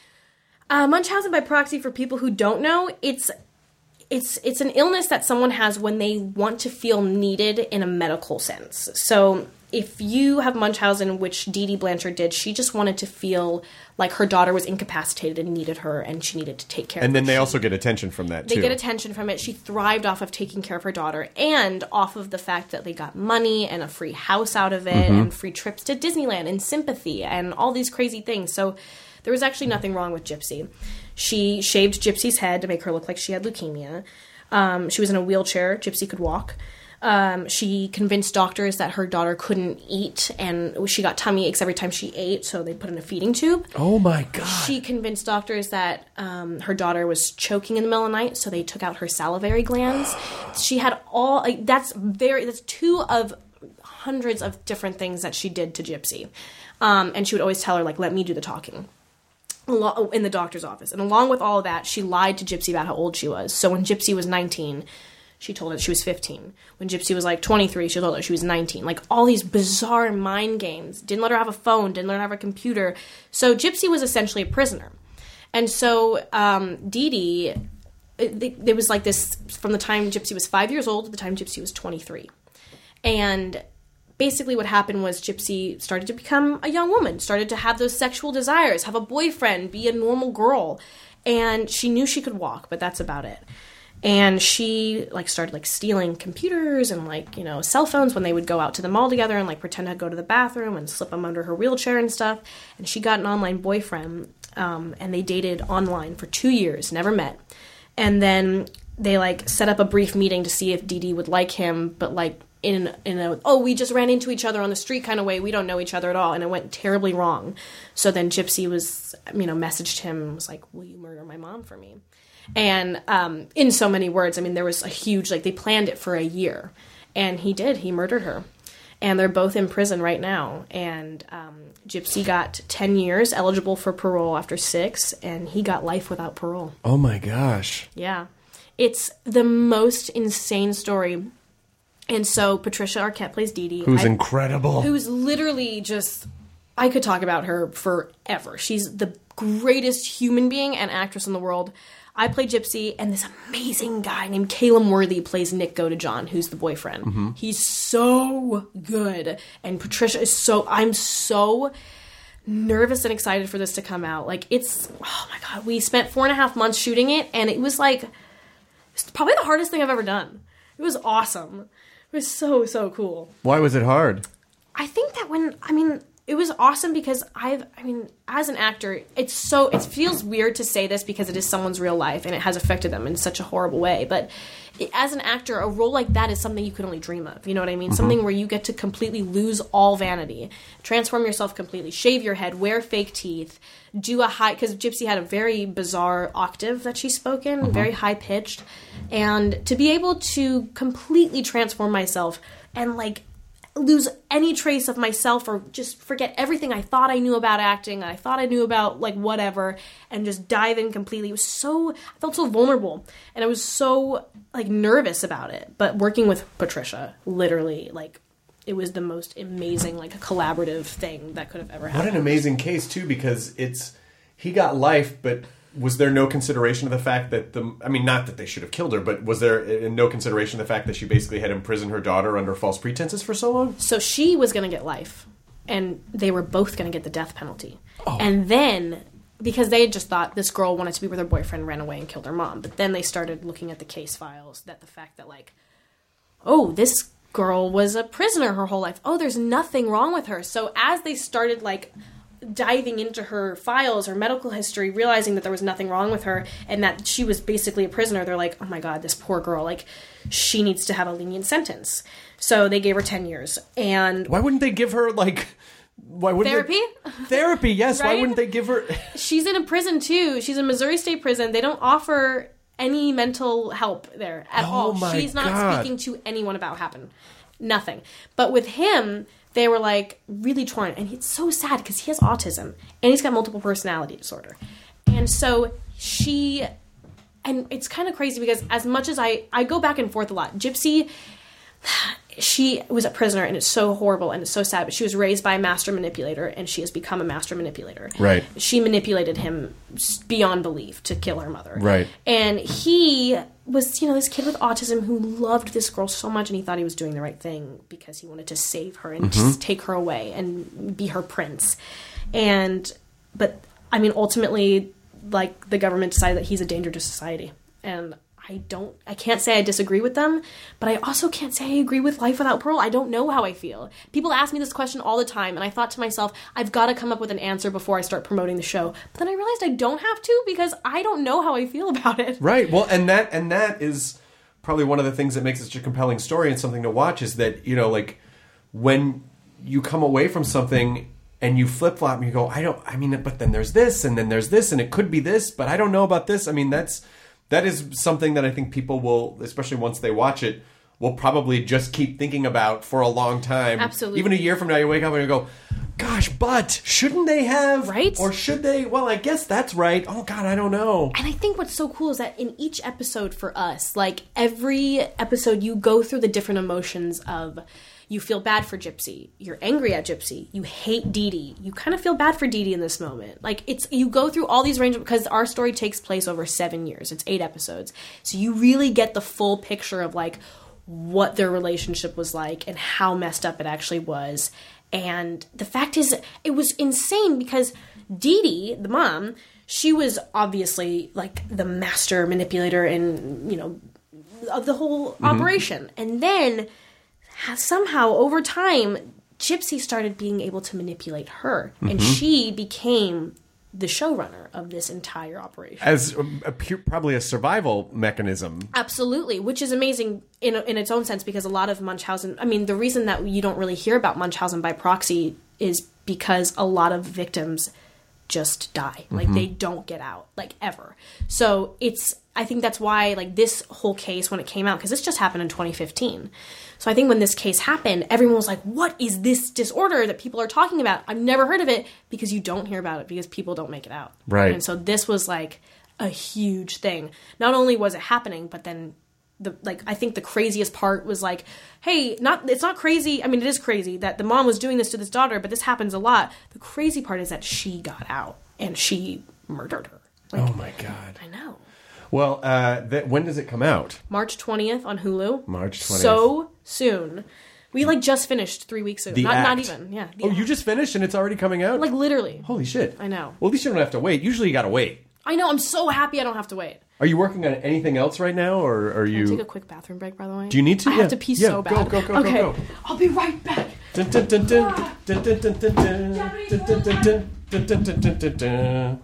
Uh, Munchausen by proxy, for people who don't know, it's... It's it's an illness that someone has when they want to feel needed in a medical sense. So if you have Munchausen, which Dee Dee Blanchard did, she just wanted to feel like her daughter was incapacitated and needed her, and she needed to take care and of her. And then they she, also get attention from that, they too. They get attention from it. She thrived off of taking care of her daughter and off of the fact that they got money and a free house out of it mm-hmm. and free trips to Disneyland and sympathy and all these crazy things. So there was actually nothing wrong with Gypsy. She shaved Gypsy's head to make her look like she had leukemia. Um, she was in a wheelchair. Gypsy could walk. Um, she convinced doctors that her daughter couldn't eat, and she got tummy aches every time she ate, so they put in a feeding tube. Oh my god. She convinced doctors that um, her daughter was choking in the middle of the night, so they took out her salivary glands. She had all... Like, that's very... That's two of hundreds of different things that she did to Gypsy. Um, and she would always tell her, like, let me do the talking. In the doctor's office. And along with all of that, she lied to Gypsy about how old she was. So when Gypsy was nineteen, she told her she was fifteen. When Gypsy was like twenty-three, she told her she was nineteen. Like all these bizarre mind games. Didn't let her have a phone, didn't let her have a computer. So Gypsy was essentially a prisoner. And so um, Dee Dee, it, there was like this from the time Gypsy was five years old to the time Gypsy was twenty-three. And basically what happened was Gypsy started to become a young woman, started to have those sexual desires, have a boyfriend, be a normal girl. And she knew she could walk, but that's about it. And she like started like stealing computers and like, you know, cell phones when they would go out to the mall together and like pretend to go to the bathroom and slip them under her wheelchair and stuff. And she got an online boyfriend um, and they dated online for two years, never met. And then they like set up a brief meeting to see if Dee Dee would like him, but like in in a, oh, we just ran into each other on the street kind of way. We don't know each other at all. And it went terribly wrong. So then Gypsy was, you know, messaged him and was like, will you murder my mom for me? And um, in so many words, I mean, there was a huge, like, they planned it for a year. And he did. He murdered her. And they're both in prison right now. And um, Gypsy got ten years, eligible for parole after six. And he got life without parole. Oh, my gosh. Yeah. It's the most insane story. And so Patricia Arquette plays Dee Dee. Who's I, incredible. Who's literally just... I could talk about her forever. She's the greatest human being and actress in the world. I play Gypsy, and this amazing guy named Calum Worthy plays Nick Godejohn, who's the boyfriend. Mm-hmm. He's so good. And Patricia is so... I'm so nervous and excited for this to come out. Like, it's... Oh, my God. We spent four and a half months shooting it, and it was, like... It's probably the hardest thing I've ever done. It was awesome. It was so, so cool. Why was it hard? I think that when... I mean... It was awesome because I've, I mean, as an actor, it's so, it feels weird to say this because it is someone's real life and it has affected them in such a horrible way. But it, as an actor, a role like that is something you can only dream of. You know what I mean? Mm-hmm. Something where you get to completely lose all vanity, transform yourself completely, shave your head, wear fake teeth, do a high, because Gypsy had a very bizarre octave that she spoke in, mm-hmm. very high pitched. And to be able to completely transform myself and like, lose any trace of myself or just forget everything I thought I knew about acting, I thought I knew about, like, whatever, and just dive in completely. It was so, I felt so vulnerable, and I was so, like, nervous about it. But working with Patricia, literally, like, it was the most amazing, like, collaborative thing that could have ever happened. What an amazing case, too, because it's, he got life, but... Was there no consideration of the fact that the... I mean, not that they should have killed her, but was there no consideration of the fact that she basically had imprisoned her daughter under false pretenses for so long? So she was going to get life. and they were both going to get the death penalty. Oh. And then, because they had just thought this girl wanted to be with her boyfriend, ran away and killed her mom. But then they started looking at the case files, that the fact that, like, oh, this girl was a prisoner her whole life. Oh, there's nothing wrong with her. So as they started, like, diving into her files, her medical history, realizing that there was nothing wrong with her and that she was basically a prisoner, they're like, oh my God, this poor girl, like, she needs to have a lenient sentence. So they gave her ten years. And why wouldn't they give her, like, why wouldn't therapy? They, therapy, yes. Right? Why wouldn't they give her? She's in a prison too. She's in Missouri State Prison. They don't offer any mental help there at oh all. My She's not God. speaking to anyone about what happened. Nothing. But with him, they were, like, really torn. And it's so sad because he has autism. And he's got multiple personality disorder. And so she... And it's kind of crazy because as much as I... I go back and forth a lot. Gypsy... She was a prisoner, and it's so horrible, and it's so sad, but she was raised by a master manipulator, and she has become a master manipulator. Right. She manipulated him beyond belief to kill her mother. Right. And he was, you know, this kid with autism who loved this girl so much, and he thought he was doing the right thing because he wanted to save her and Mm-hmm. just take her away and be her prince. And, but, I mean, ultimately, like, the government decided that he's a danger to society. And I don't, I can't say I disagree with them, but I also can't say I agree with life without parole. I don't know how I feel. People ask me this question all the time, and I thought to myself, I've got to come up with an answer before I start promoting the show. But then I realized I don't have to because I don't know how I feel about it. Right. Well, and that and that is probably one of the things that makes it such a compelling story and something to watch is that, you know, like, when you come away from something and you flip-flop and you go, I don't, I mean, but then there's this, and then there's this, and it could be this, but I don't know about this. I mean, that's... That is something that I think people will, especially once they watch it, will probably just keep thinking about for a long time. Absolutely. Even a year from now, you wake up and you go, gosh, but shouldn't they have? Right? Or should they? Well, I guess that's right. Oh, God, I don't know. And I think what's so cool is that in each episode for us, like, every episode you go through the different emotions of... You feel bad for Gypsy. You're angry at Gypsy. You hate Dee Dee. You kind of feel bad for Dee Dee in this moment. Like, it's, you go through all these ranges because our story takes place over seven years. It's eight episodes. So you really get the full picture of, like, what their relationship was like and how messed up it actually was. And the fact is, it was insane because Dee Dee, the mom, she was obviously, like, the master manipulator and, you know, of the whole mm-hmm. operation. And then... somehow, over time, Gypsy started being able to manipulate her, and mm-hmm. she became the showrunner of this entire operation. As a, a pure, probably a survival mechanism. Absolutely, which is amazing in in its own sense, because a lot of Munchausen... I mean, the reason that you don't really hear about Munchausen by proxy is because a lot of victims just die. Like, mm-hmm. they don't get out, like, ever. So it's... I think that's why, like, this whole case, when it came out, because this just happened in twenty fifteen. So I think when this case happened, everyone was like, what is this disorder that people are talking about? I've never heard of it, because you don't hear about it, because people don't make it out. Right. And so this was, like, a huge thing. Not only was it happening, but then, the like, I think the craziest part was, like, hey, not it's not crazy. I mean, it is crazy that the mom was doing this to this daughter, but this happens a lot. The crazy part is that she got out, and she murdered her. Like, oh, my God. I know. Well, uh, th- when does it come out? March twentieth on Hulu. March twentieth. So soon. We, like, just finished three weeks ago. The not, act. not even. Yeah. Oh, act. You just finished and it's already coming out? Like, literally. Holy shit. I know. Well, at least you don't have to wait. Usually you gotta wait. I know. I'm so happy I don't have to wait. Are you working on anything else right now, or are you... Can I take a quick bathroom break, by the way? Do you need to? I yeah. have to pee yeah. so bad. Go, go, go, okay. go, go. I'll be right back. Dun, dun, dun, dun. Dun, dun, dun, dun, dun. Dun, dun, dun, dun. Dun, dun, dun, dun, dun, dun.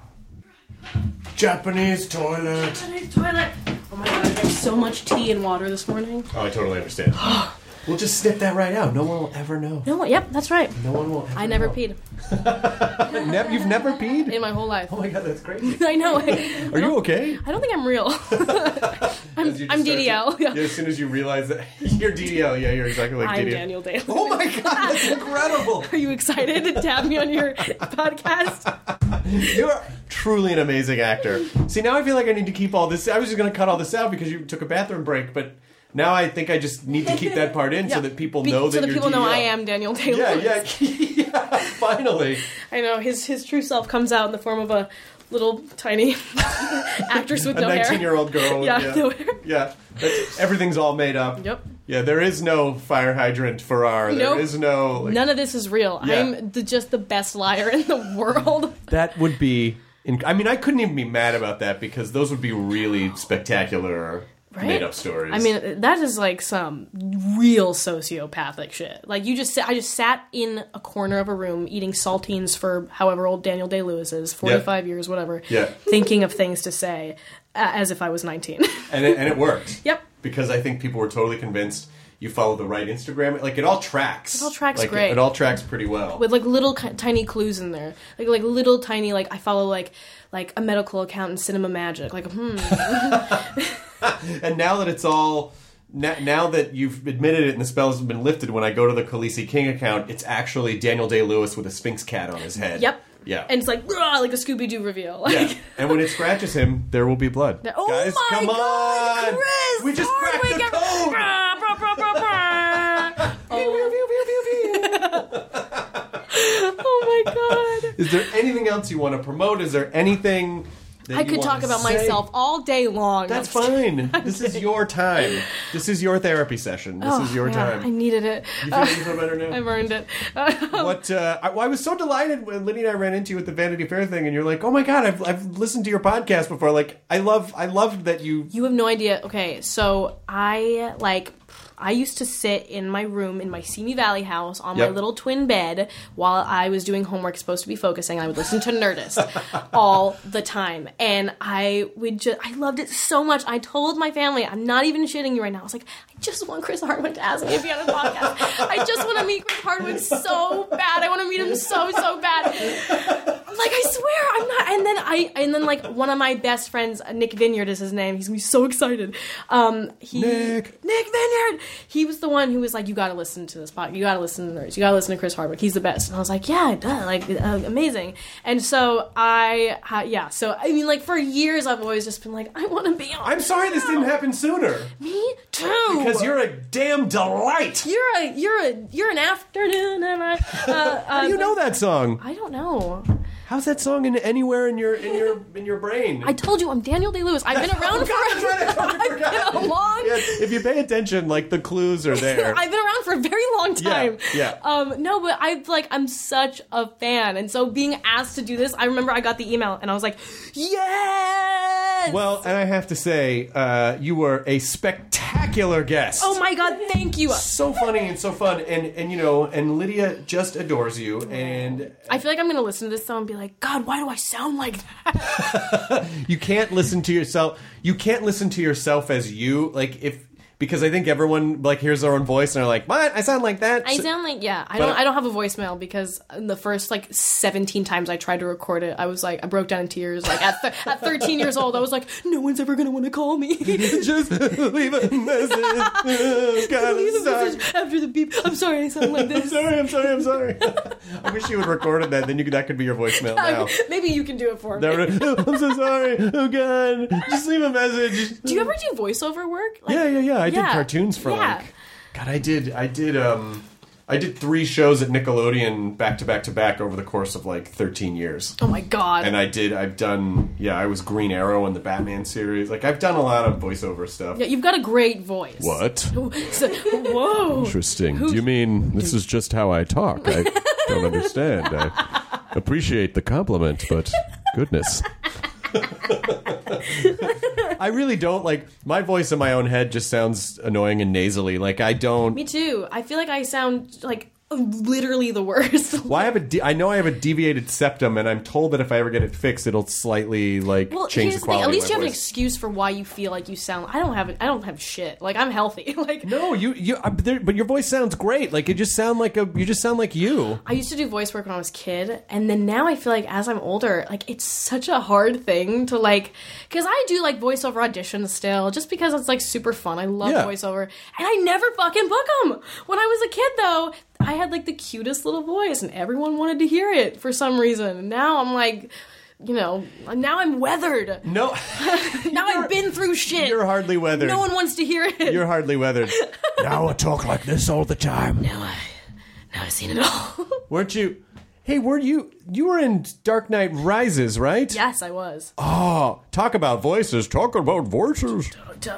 Japanese toilet. Japanese toilet. Oh my God, I drank so much tea and water this morning. Oh, I totally understand. We'll just snip that right out. No one will ever know. No one, yep, that's right. No one will ever I never know. peed. Ne- you've never peed? In my whole life. Oh my God, that's crazy. I know. Are you okay? I don't think I'm real. I'm, I'm D D L. To, yeah, as soon as you realize that you're D D L, yeah, you're exactly like I'm D D L. Daniel Day. Oh my God, that's incredible. Are you excited to have me on your podcast? You're truly an amazing actor. See, now I feel like I need to keep all this. I was just going to cut all this out because you took a bathroom break, but now I think I just need to keep that part in yeah. so that people Be- know so that that you're people D D L. know I am Daniel Taylor. Yeah, yeah, yeah. Finally. I know his his true self comes out in the form of a little tiny actress with a no hair. nineteen-year-old girl. Yeah, yeah. no hair. Yeah, That's, everything's all made up. Yep. Yeah, there is no fire hydrant Farrar. There Nope. is no... Like, None of this is real. Yeah. I'm the, just the best liar in the world. that would be... Inc- I mean, I couldn't even be mad about that because those would be really spectacular Right? made-up stories. I mean, that is like some real sociopathic shit. Like, you just sit, I just sat in a corner of a room eating saltines for however old Daniel Day-Lewis is, forty-five Yeah. years, whatever, Yeah. thinking of things to say uh, as if I was nineteen. And it, and it worked. Yep. Because I think people were totally convinced you follow the right Instagram. Like, it all tracks. It all tracks like, great. It, it all tracks pretty well. With like little ki- tiny clues in there, like like little tiny like I follow like like a medical account in Cinema Magic, like hmm. And now that it's all... Now, now that you've admitted it and the spell has been lifted, when I go to the Khaleesi King account, it's actually Daniel Day-Lewis with a Sphinx cat on his head. Yep. Yeah. And it's like "Rah," like a Scooby Doo reveal. Like, Yeah. And when it scratches him, there will be blood. Oh Guys, my come God, on! Chris! We just cracked Hardwick, the I'm- code! Brah, brah, brah, brah, brah. Oh my God. Is there anything else you want to promote? Is there anything that I you could want talk to about say? myself all day long. That's I'm just- fine. This is your time. This is your therapy session. This Oh, is your yeah, I time. needed it. You feel, you feel better now? I've earned it. What? Uh, I, I was so delighted when Liddy and I ran into you at the Vanity Fair thing, and you're like, "Oh my God, I've I've listened to your podcast before." Like, I love I loved that you. You have no idea. Okay, so I like I used to sit in my room in my Simi Valley house on Yep. my little twin bed while I was doing homework, supposed to be focusing. I would listen to Nerdist all the time, and I would just I loved it so much. I told my family, I'm not even shitting you right now. I was like, I just want Chris Hardwick to ask me if he had a podcast. I just want to meet Chris Hardwick so bad. I want to meet him so so bad. Like, I swear, I'm not. And then I, and then like one of my best friends, Nick Vineyard is his name. He's gonna be so excited. Um, he, Nick. Nick Vineyard. He was the one who was like, "You got to listen to this podcast. You got to listen to Nerds. You got to listen to Chris Hardwick. He's the best." And I was like, "Yeah, duh, like uh, amazing." And so I, uh, yeah. So I mean, like for years, I've always just been like, "I want to be on." I'm sorry this didn't happen sooner. Me too. Because you're a damn delight. you're a you're a you're an afternoon and I. Uh, How do you know that song? I don't know. How's that song in anywhere in your in your in your brain? I told you I'm Daniel Day-Lewis. I've been around Oh, God, that's right, I for totally I've forgot. been a long Yeah, if you pay attention, like the clues are there. I've been around for a very long time. Yeah, yeah. Um, no, but I like I'm such a fan, and so being asked to do this, I remember I got the email and I was like, yes. Well, and I have to say, uh, you were a spectacular guest. Oh my God! Thank you. So funny and so fun, and and you know, and Lydia just adores you, and I feel like I'm gonna listen to this song and be like, God, why do I sound like that? you can't listen to yourself. You can't listen to yourself as you, like if because I think everyone like hears their own voice and they're like, "What? I sound like that." I So- sound like yeah. I But- don't. I don't have a voicemail because the first like seventeen times I tried to record it, I was like, I broke down in tears. Like at th- at thirteen years old, I was like, no one's ever gonna want to call me. Just leave a message. Oh, God, Leave I'm a sorry. message after the beep. I'm sorry, I sound like I'm this. sorry. I'm sorry. I'm sorry. I wish you had recorded that. Then you could, that could be your voicemail now. Maybe you can do it for me. That would- oh, I'm so sorry. Oh God. Just leave a message. Do you ever do voiceover work? Like, Yeah, yeah, yeah. I yeah. did cartoons for Yeah. like. God, I did. I did. Um, I did three shows at Nickelodeon back to back to back over the course of like thirteen years. Oh my God. And I did. I've done. Yeah, I was Green Arrow in the Batman series. Like I've done a lot of voiceover stuff. Yeah, you've got a great voice. What? So, whoa. Interesting. Do you mean this is just how I talk? I don't understand. I appreciate the compliment, but goodness. I really don't like my voice in my own head. Just sounds annoying and nasally. Like I don't. Me too. I feel like I sound like literally the worst. Well, I have a. De- I know I have a deviated septum, and I'm told that if I ever get it fixed, it'll slightly like Well, change here's the the thing. quality. At least of you my have an voice. excuse for why you feel like you sound. I don't have it. I don't have shit. Like I'm healthy. Like No, you you. uh, there- But your voice sounds great. Like you just sound like a. You just sound like you. I used to do voice work when I was a kid, and then now I feel like as I'm older, like it's such a hard thing to like, because I do like voiceover auditions still, just because it's like super fun. I love Yeah. voiceover, and I never fucking book them. When I was a kid, though, I had like the cutest little voice, and everyone wanted to hear it for some reason. And now I'm like, you know, now I'm weathered. No, Now I've been through shit. you're hardly weathered. No one wants to hear it. You're hardly weathered. Now I talk like this all the time. now I, now I've seen it all. Weren't you? Hey, were you you were in Dark Knight Rises, right? Yes, I was. Oh, talk about voices. Talk about voices.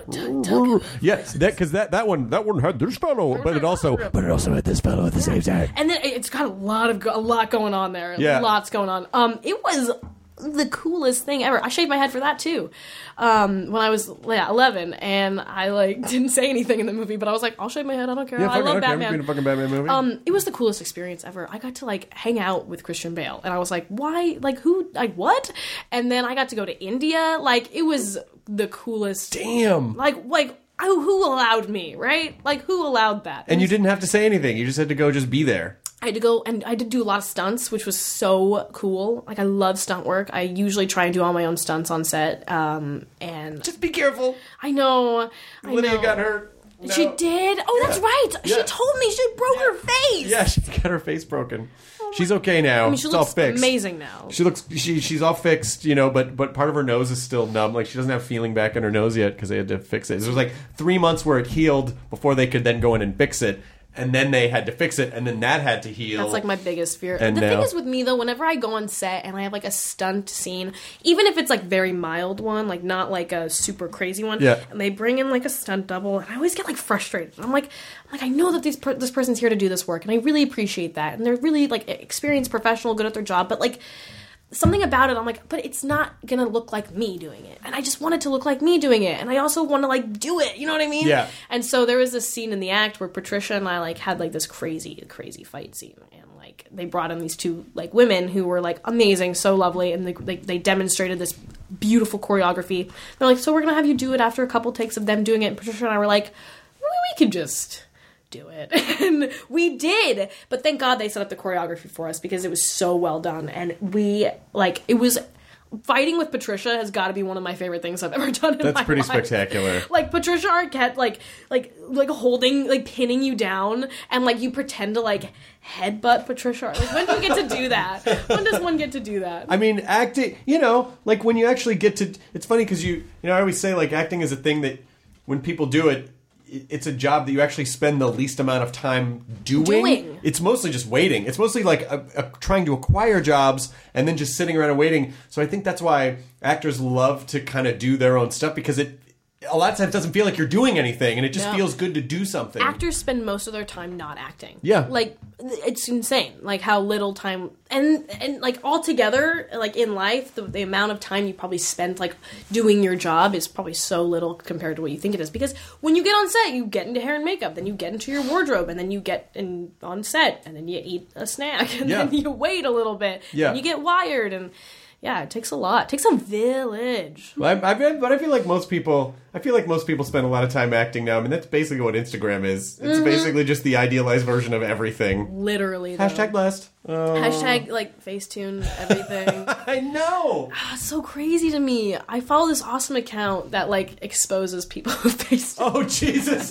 Yes, that because that, that one that one had this fellow, but it also but it also had this fellow at the same time. And then it's got a lot of a lot going on there. Yeah. Lots going on. Um, it was the coolest thing ever. I shaved my head for that too. Um, when I was yeah, eleven, and I like didn't say anything in the movie, but I was like, I'll shave my head. I don't care. Yeah, I love okay, Batman. I'm a fucking Batman movie. Um, it was the coolest experience ever. I got to like hang out with Christian Bale, and I was like, why? Like who? Like what? And then I got to go to India. Like it was the coolest. Damn. Like like. Who, who allowed me, right? Like, who allowed that? And you didn't have to say anything. You just had to go just be there. I had to go, and I did do a lot of stunts, which was so cool. Like, I love stunt work. I usually try and do all my own stunts on set. Um, and Just be careful. I know. I Lydia know. got hurt. No. She did? Oh, that's right. Yeah. She told me she broke her face. Yeah, she got her face broken. She's okay now. I mean, she it's all looks fixed. amazing now. She looks she she's all fixed, you know, but but part of her nose is still numb. Like she doesn't have feeling back in her nose yet because they had to fix it. There was like three months where it healed before they could then go in and fix it, and then they had to fix it, and then that had to heal. That's like my biggest fear. And the now- thing is with me though, whenever I go on set and I have like a stunt scene, even if it's like very mild one, like not like a super crazy one, Yeah. and they bring in like a stunt double, and I always get like frustrated. I'm like, I'm like I know that these per- this person's here to do this work, and I really appreciate that, and they're really like experienced, professional, good at their job, but like something about it, I'm like, but it's not gonna look like me doing it, and I just want it to look like me doing it, and I also want to like do it, you know what I mean? Yeah. And so there was this scene in the act where Patricia and I like had like this crazy, crazy fight scene, and like they brought in these two like women who were like amazing, so lovely, and they they, they demonstrated this beautiful choreography. They're like, so we're gonna have you do it after a couple takes of them doing it. And Patricia and I were like, well, we could just do it. And we did. But thank God they set up the choreography for us because it was so well done. And we, like, it was... Fighting with Patricia has got to be one of my favorite things I've ever done in That's my pretty life. spectacular. Like, Patricia Arquette, like, like, like holding, like, pinning you down, and, like, you pretend to, like, headbutt Patricia. Like, when do you get to do that? When does one get to do that? I mean, acting, you know, like when you actually get to, it's funny because you, you know, I always say like acting is a thing that when people do it, it's a job that you actually spend the least amount of time doing. Doing. It's mostly just waiting. It's mostly like a, a, trying to acquire jobs and then just sitting around and waiting. So I think that's why actors love to kind of do their own stuff because it a lot of times doesn't feel like you're doing anything and it just No. feels good to do something. Actors spend most of their time not acting. Yeah. Like, it's insane, like, how little time... And, and like, altogether, like, in life, the, the amount of time you probably spend, like, doing your job is probably so little compared to what you think it is. Because when you get on set, you get into hair and makeup, then you get into your wardrobe, and then you get in on set, and then you eat a snack, and Yeah. then you wait a little bit, Yeah. and you get wired, and... Yeah, it takes a lot. It takes a village. Well, I, I, but I feel like most people, I feel like most people spend a lot of time acting now. I mean, that's basically what Instagram is. It's Mm-hmm. basically just the idealized version of everything. Literally, though. Hashtag blessed. Oh. Hashtag, like, Facetune everything. I know. It's so crazy to me. I follow this awesome account that, like, exposes people who Facetune. Oh, Jesus.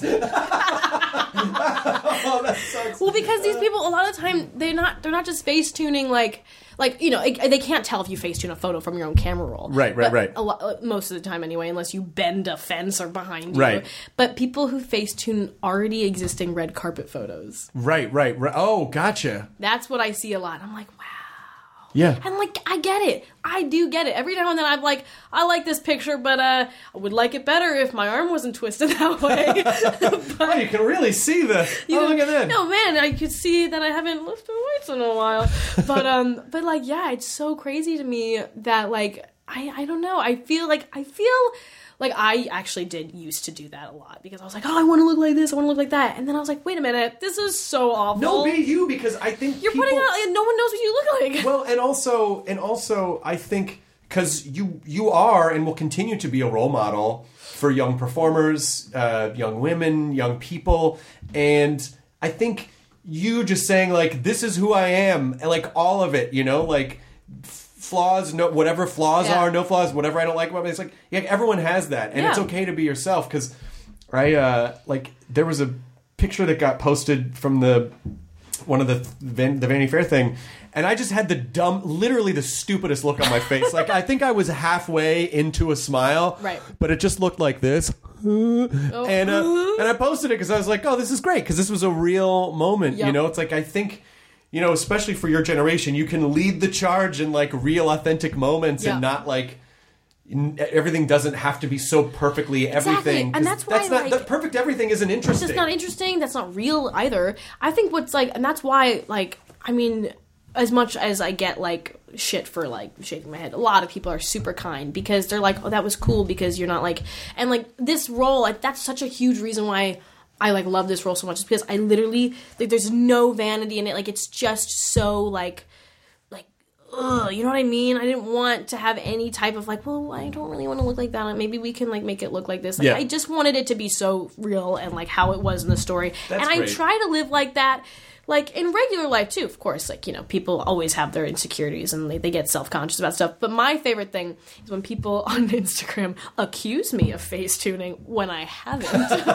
Oh, that sucks. Well, because these people, a lot of the time, they're not, they're not just Facetuning, like, like, you know, it, they can't tell if you Facetune a photo from your own camera roll. Right, right, But right. A lot, most of the time, anyway, unless you bend a fence or behind you. Right. But people who Facetune already existing red carpet photos. Right, right, right. Oh, gotcha. That's what I see a lot. I'm like, wow. Yeah. And, like, I get it. I do get it. Every now and then I'm like, I like this picture, but uh, I would like it better if my arm wasn't twisted that way. Oh, you can really see the. You Oh, know, look at that. No, man, I could see that I haven't lifted weights in a while. But, um, but like, yeah, it's so crazy to me that, like, I, I don't know. I feel like, I feel like I actually did used to do that a lot because I was like, oh, I want to look like this, I want to look like that. And then I was like, wait a minute, this is so awful. No, be you because I think You're people, putting out, like, no one knows what you look like. Well, and also, and also, I think because you you are and will continue to be a role model for young performers, uh, young women, young people, and I think you just saying like, this is who I am, and like all of it, you know, like flaws, no whatever flaws Yeah. are, no flaws, whatever I don't like about me. It's like, yeah, everyone has that, and it's Yeah. okay to be yourself. Because I uh, like there was a picture that got posted from the one of the Van, the Vanity Fair thing, and I just had the dumb, literally the stupidest look on my face. Like I think I was halfway into a smile, Right. But it just looked like this. And uh, and I posted it because I was like, oh, this is great because this was a real moment. You Yep. know, it's like I think you know, especially for your generation, you can lead the charge in like real authentic moments Yeah. and not like n- everything doesn't have to be so perfectly everything. And 'cause that's why, that's not like- that perfect everything isn't interesting. It's just not interesting. That's not real either. I think what's like, and that's why, like, I mean, as much as I get like shit for like shaking my head, a lot of people are super kind because they're like, oh, that was cool because you're not like, and like this role, like that's such a huge reason why I like love this role so much, is because I literally like there's no vanity in it. Like it's just so like. Ugh, you know what I mean? I didn't want to have any type of like, well, I don't really want to look like that. Maybe we can like make it look like this. Like, Yeah. I just wanted it to be so real and like how it was in the story. That's and I great. try to live like that, like in regular life too. Of course, like you know, people always have their insecurities and they, they get self conscious about stuff. But my favorite thing is when people on Instagram accuse me of face tuning when I haven't,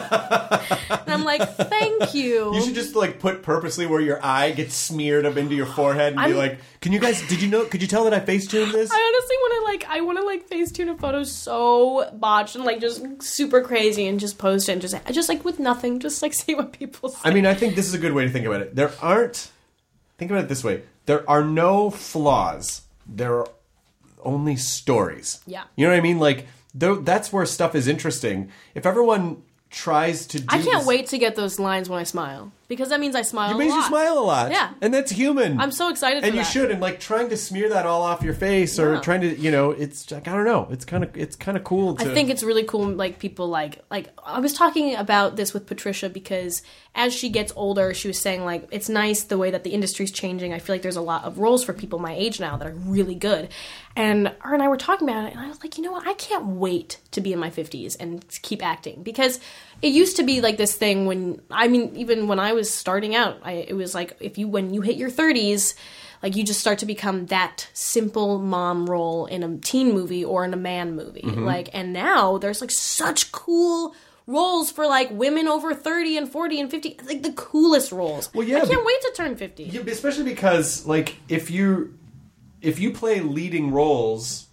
and I'm like, thank you. You should just like put purposely where your eye gets smeared up into your forehead and be I'm- like, "Can you guys? Did you know? Could you tell that I face tuned this?" I honestly want to like I want to like face tune a photo so botched and like just super crazy and just post it and just just like with nothing, just like see what people say. I mean, I think this is a good way to think about it. There aren't. Think about it this way: there are no flaws. There are only stories. Yeah. You know what I mean? Like, though, that's where stuff is interesting. If everyone tries to do I can't this- wait to get those lines when I smile because that means I smile. It a makes you lot. smile a lot. Yeah. And that's human. I'm so excited for And you that. should. And like trying to smear that all off your face or Yeah. trying to, you know, it's like, I don't know. It's kind of, it's kind of cool to. I think it's really cool. Like people like like I was talking about this with Patricia because as she gets older, she was saying like it's nice the way that the industry's changing. I feel like there's a lot of roles for people my age now that are really good. And her and I were talking about it, and I was like, you know what? I can't wait to be in my fifties and keep acting because it used to be like this thing when I mean even when I was starting out, I, it was like if you when you hit your thirties. Like, you just start to become that simple mom role in a teen movie or in a man movie. Mm-hmm. Like, and now there's, like, such cool roles for, like, women over thirty and forty and fifty. Like, the coolest roles. Well, yeah, I can't be- wait to turn fifty. Yeah, especially because, like, if you if you play leading roles,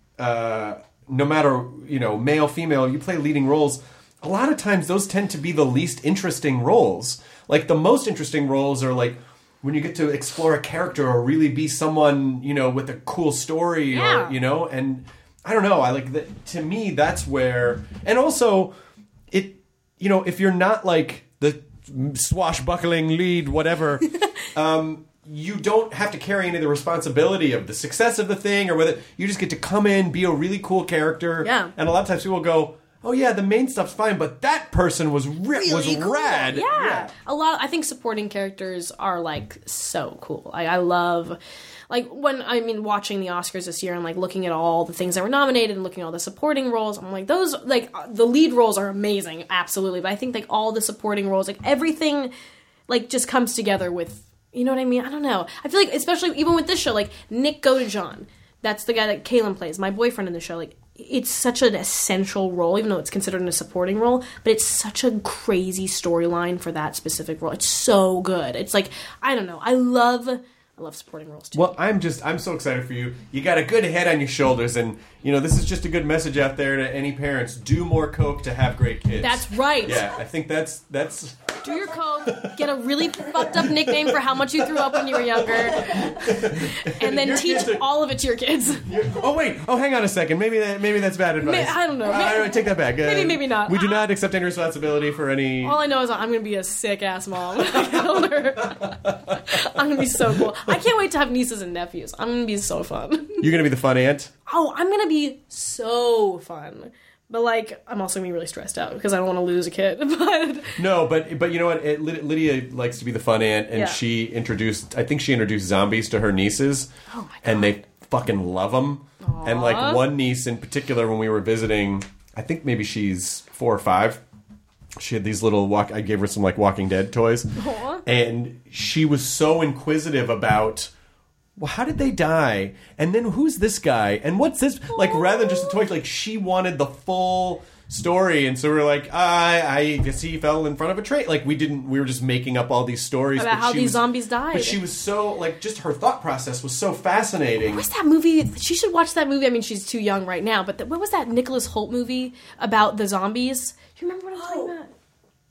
uh, no matter, you know, male, female, you play leading roles, a lot of times those tend to be the least interesting roles. Like, the most interesting roles are, like, when you get to explore a character or really be someone, you know, with a cool story Yeah. or, you know, and I don't know, I like that. To me, that's where, and also it, you know, if you're not like the swashbuckling lead, whatever, um, you don't have to carry any of the responsibility of the success of the thing or whether you just get to come in, be a really cool character. Yeah. And a lot of times people go, oh yeah, the main stuff's fine, but that person was ri- was Really cool. rad. Yeah. A lot. I think supporting characters are like so cool. Like I love, like when I mean watching the Oscars this year and like looking at all the things that were nominated and looking at all the supporting roles. I'm like those like the lead roles are amazing, absolutely. But I think like all the supporting roles, like everything, like just comes together with. You know what I mean? I don't know. I feel like especially even with this show, like Nick Godejohn, that's the guy that Kaylin plays, my boyfriend in the show. Like. It's such an essential role, even though it's considered a supporting role, but it's such a crazy storyline for that specific role. It's so good. It's like, I don't know. I love, I love supporting roles too. Well, I'm just, I'm so excited for you. You got a good head on your shoulders, and, you know, this is just a good message out there to any parents. Do more coke to have great kids. That's right. Yeah, I think that's, that's... Do your coke, get a really fucked up nickname for how much you threw up when you were younger, and then Your teach kids are- all of it to your kids. Oh, wait. Oh, hang on a second. Maybe that, maybe that's bad advice. I don't know. Uh, I don't- take that back. Uh, Maybe, maybe not. We do not accept any responsibility for any... All I know is I'm going to be a sick ass mom when I get older. I'm going to be so cool. I can't wait to have nieces and nephews. I'm going to be so fun. You're going to be the fun aunt? Oh, I'm going to be so fun. But, like, I'm also going to be really stressed out because I don't want to lose a kid. But No, but but you know what? It, Lyd- Lydia likes to be the fun aunt, and Yeah. she introduced. I think she introduced zombies to her nieces, Oh my God. and they fucking love them. And like one niece in particular, when we were visiting, I think maybe she's four or five. She had these little walk. I gave her some like Walking Dead toys, Aw. and she was so inquisitive about. Well, how did they die? And then who's this guy? And what's this? Like, rather than just a toy, like, she wanted the full story. And so we were like, I, I guess he fell in front of a train. Like, we didn't, we were just making up all these stories. About but how she these was- zombies died. But she was so, like, just her thought process was so fascinating. what's that movie? She should watch that movie. I mean, she's too young right now. But the, what was that Nicholas Hoult movie about the zombies? Do you remember what I'm talking about?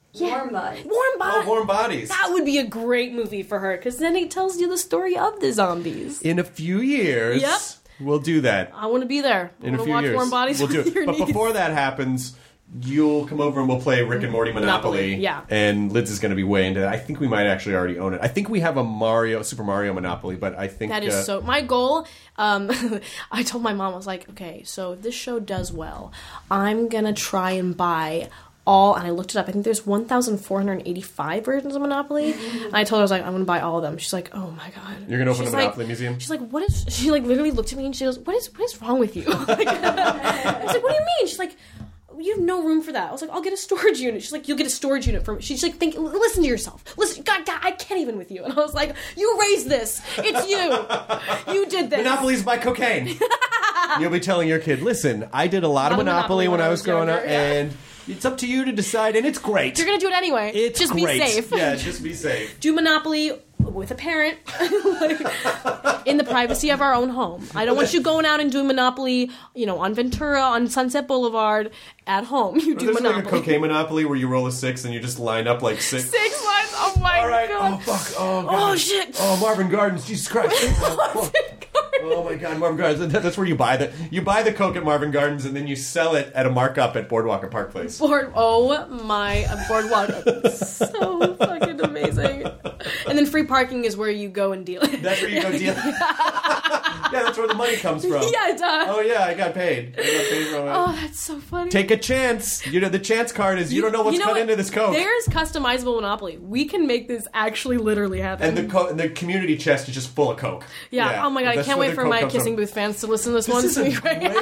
Warm Bodies. Warm Bodies. Oh, Warm Bodies. That would be a great movie for her, because then it tells you the story of the zombies. In a few years, Yep. we'll do that. I want to be there. I In a want to few watch years, Warm Bodies we'll do with it. your But niece. before that happens, you'll come over and we'll play Rick and Morty Monopoly. Monopoly, yeah. And Liz is going to be way into that. I think we might actually already own it. I think we have a Mario, Super Mario Monopoly, but I think That is uh, so. My goal. Um, I told my mom, I was like, okay, so if this show does well, I'm gonna try and buy all. And I looked it up. I think there's one thousand four hundred eighty-five versions of Monopoly. And I told her, I was like, I'm gonna buy all of them. She's like, oh my god. You're gonna open She's a like- Monopoly museum? She's like, what is? She like literally looked at me and she goes, what is? What is wrong with you? Like, I was like, what do you mean? She's like, you have no room for that. I was like, I'll get a storage unit. She's like, you'll get a storage unit from. She's like, think, listen to yourself. Listen, God, God, I can't even with you. And I was like, you raised this. It's you. You did this. Monopoly's by cocaine. You'll be telling your kid, listen, I did a lot of Lot of Monopoly, Monopoly when I was growing younger, up, yeah. and it's up to you to decide, and it's great. You're gonna do it anyway. It's just great. be safe. Yeah, just be safe. Do Monopoly with a parent like, in the privacy of our own home. I don't want you going out and doing Monopoly, you know, on Ventura, on Sunset Boulevard, at home. You do There's Monopoly. like a cocaine Monopoly where you roll a six and you just line up like six. Six lines. Oh my All right. god. Oh fuck. Oh god. Oh shit. Oh, Marvin Gardens. Jesus Christ. Marvin Oh my God, Marvin Gardens. That's where you buy the you buy the coke at Marvin Gardens and then you sell it at a markup at Boardwalk at Park Place. Board, oh my uh, boardwalk, so fucking amazing. And then free parking is where you go and deal it. That's where you go deal. Yeah, that's where the money comes from. Yeah, it does. Oh yeah, I got paid. I got paid from it. Oh, that's so funny. Take a chance. You know the chance card is you, don't know what's you know cut what? into this coke. There's customizable Monopoly. We can make this actually literally happen. And the co- and the community chest is just full of coke. yeah. Oh my god, I that's can't where wait the for coke my comes Kissing from. Booth fans to listen to this, This one. is It's a gonna be great. great.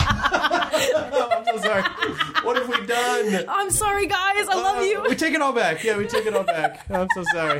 I'm so sorry. What have we done? I'm sorry, guys. I love Uh, you. We take it all back. Yeah, we take it all back. I'm so sorry.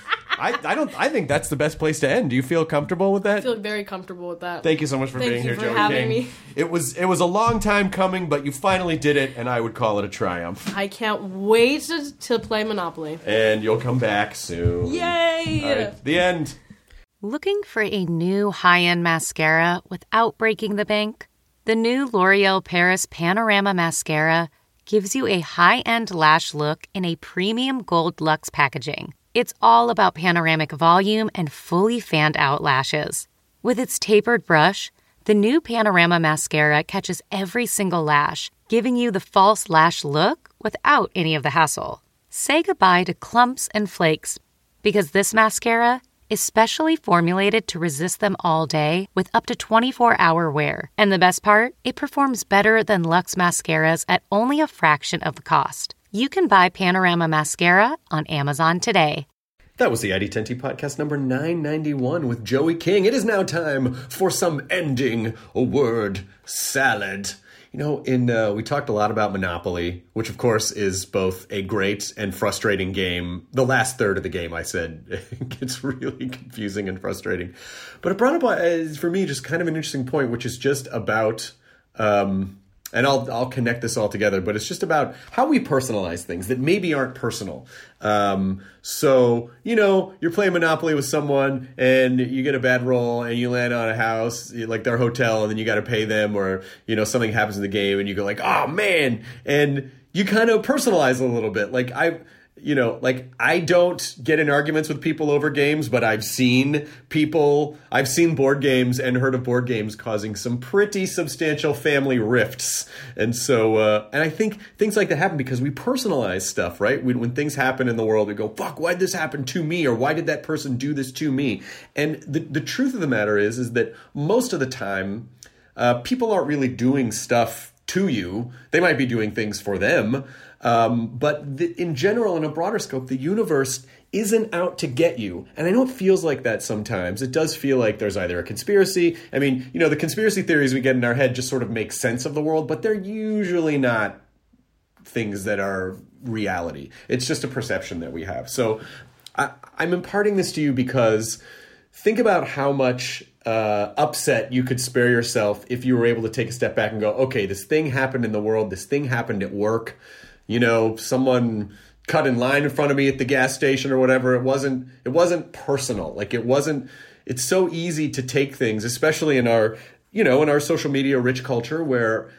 I, I don't. I think that's the best place to end. Do you feel comfortable with that? I feel very comfortable with that. Thank you so much for Thank being you here, for Joey having King. me. It was it was a long time coming, but you finally did it, and I would call it a triumph. I can't wait to, to play Monopoly. And you'll come back soon. Yay! All right, the end. Looking for a new high-end mascara without breaking the bank? The new L'Oreal Paris Panorama Mascara gives you a high-end lash look in a premium gold luxe packaging. It's all about panoramic volume and fully fanned-out lashes. With its tapered brush, the new Panorama Mascara catches every single lash, giving you the false lash look without any of the hassle. Say goodbye to clumps and flakes, because this mascara is specially formulated to resist them all day with up to twenty-four hour wear. And the best part? It performs better than Luxe mascaras at only a fraction of the cost. You can buy Panorama Mascara on Amazon today. That was the I D ten T podcast number nine ninety-one with Joey King. It is now time for some ending a word salad. You know, in uh, we talked a lot about Monopoly, which of course is both a great and frustrating game. The last third of the game, I said, gets really confusing and frustrating. But it brought up, uh, for me, just kind of an interesting point, which is just about... Um, And I'll I'll connect this all together, but it's just about how we personalize things that maybe aren't personal. Um, so, you know, you're playing Monopoly with someone and you get a bad roll and you land on a house, like their hotel, and then you got to pay them, or, you know, something happens in the game and you go like, oh, man. And you kind of personalize a little bit. Like I... You know, like, I don't get in arguments with people over games, but I've seen people, I've seen board games and heard of board games causing some pretty substantial family rifts. And so, uh, and I think things like that happen because we personalize stuff, right? We, when things happen in the world, we go, fuck, why did this happen to me? Or why did that person do this to me? And the, the truth of the matter is, is that most of the time, uh, people aren't really doing stuff to you. They might be doing things for them. Um, but the, in general, in a broader scope, the universe isn't out to get you. And I know it feels like that sometimes. It does feel like there's either a conspiracy. I mean, you know, the conspiracy theories we get in our head just sort of make sense of the world, but they're usually not things that are reality. It's just a perception that we have. So I, I'm imparting this to you because think about how much uh, upset you could spare yourself if you were able to take a step back and go, okay, this thing happened in the world. This thing happened at work. You know, someone cut in line in front of me at the gas station or whatever. It wasn't, it wasn't personal. Like it wasn't, it's so easy to take things, especially in our, you know, in our social media rich culture where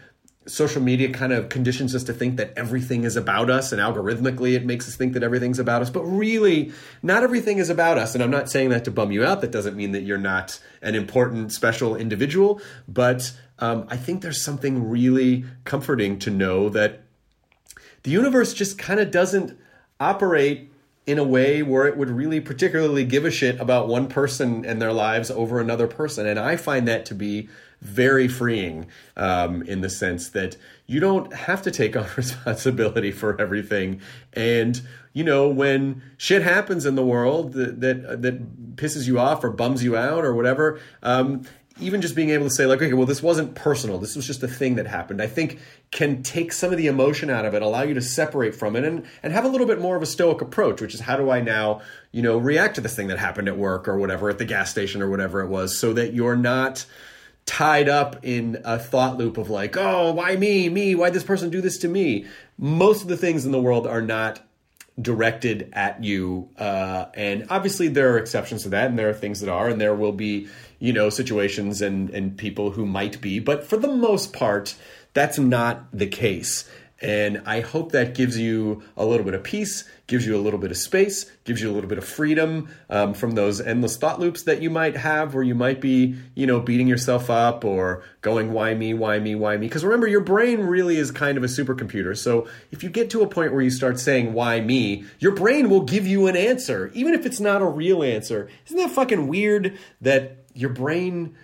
social media kind of conditions us to think that everything is about us, and algorithmically it makes us think that everything's about us. But really, not everything is about us. And I'm not saying that to bum you out. That doesn't mean that you're not an important, special individual. But um, I think there's something really comforting to know that the universe just kind of doesn't operate in a way where it would really particularly give a shit about one person and their lives over another person. And I find that to be very freeing, um, in the sense that you don't have to take on responsibility for everything. And, you know, when shit happens in the world that that, that pisses you off or bums you out or whatever, um, even just being able to say, like, okay, well, this wasn't personal. This was just a thing that happened, I think can take some of the emotion out of it, allow you to separate from it, and, and have a little bit more of a stoic approach, which is how do I now, you know, react to this thing that happened at work or whatever, at the gas station or whatever it was, so that you're not tied up in a thought loop of like, oh, why me, me, why'd this person do this to me? Most of the things in the world are not directed at you. Uh, and obviously there are exceptions to that, and there are things that are, and there will be, you know, situations and, and people who might be, but for the most part, that's not the case. And I hope that gives you a little bit of peace, gives you a little bit of space, gives you a little bit of freedom um, from those endless thought loops that you might have, where you might be, you know, beating yourself up or going, why me, why me, why me? Because remember, your brain really is kind of a supercomputer. So if you get to a point where you start saying, why me, your brain will give you an answer, even if it's not a real answer. Isn't that fucking weird that your brain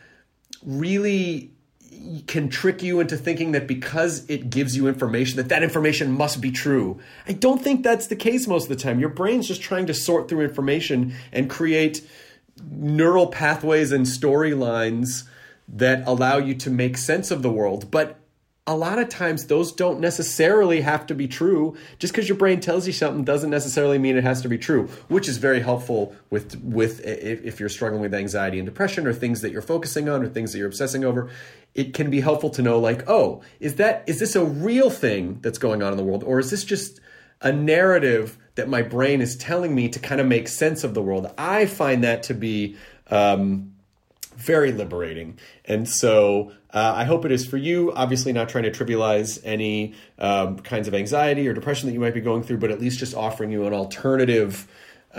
really can trick you into thinking that because it gives you information, that that information must be true? I don't think that's the case most of the time. Your brain's just trying to sort through information and create neural pathways and storylines that allow you to make sense of the world. But a lot of times those don't necessarily have to be true. Just because your brain tells you something doesn't necessarily mean it has to be true, which is very helpful with with if you're struggling with anxiety and depression, or things that you're focusing on, or things that you're obsessing over. It can be helpful to know, like, oh, is that is this a real thing that's going on in the world, or is this just a narrative that my brain is telling me to kind of make sense of the world? I find that to be um, very liberating. And so uh, I hope it is for you. Obviously not trying to trivialize any um, kinds of anxiety or depression that you might be going through, but at least just offering you an alternative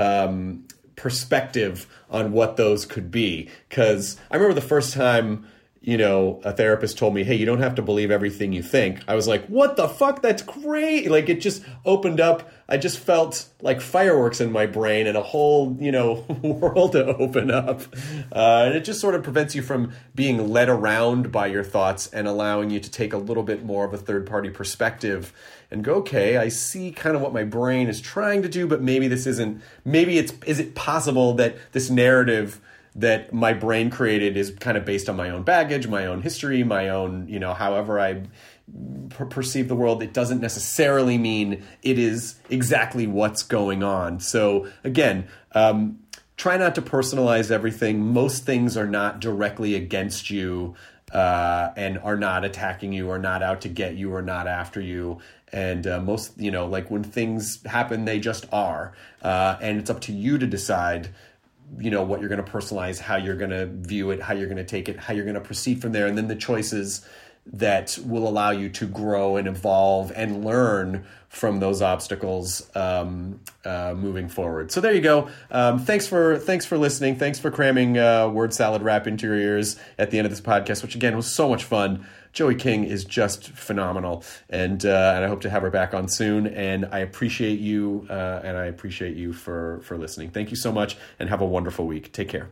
um, perspective on what those could be. Because I remember the first time, you know, a therapist told me, hey, you don't have to believe everything you think. I was like, what the fuck? That's great. Like, it just opened up. I just felt like fireworks in my brain and a whole, you know, world to open up. Uh, and it just sort of prevents you from being led around by your thoughts and allowing you to take a little bit more of a third-party perspective and go, okay, I see kind of what my brain is trying to do, but maybe this isn't, maybe it's, is it possible that this narrative that my brain created is kind of based on my own baggage, my own history, my own, you know, however I per- perceive the world. It doesn't necessarily mean it is exactly what's going on. So again, um, try not to personalize everything. Most things are not directly against you uh, and are not attacking you, or not out to get you, or not after you. And uh, most, you know, like when things happen, they just are. Uh, and it's up to you to decide, you know, what you're going to personalize, how you're going to view it, how you're going to take it, how you're going to proceed from there. And then the choices that will allow you to grow and evolve and learn from those obstacles um, uh, moving forward. So there you go. Um, thanks for thanks for listening. Thanks for cramming uh, word salad rap into your ears at the end of this podcast, which again was so much fun. Joey King is just phenomenal, and uh, and I hope to have her back on soon. And I appreciate you, uh, and I appreciate you for for listening. Thank you so much, and have a wonderful week. Take care.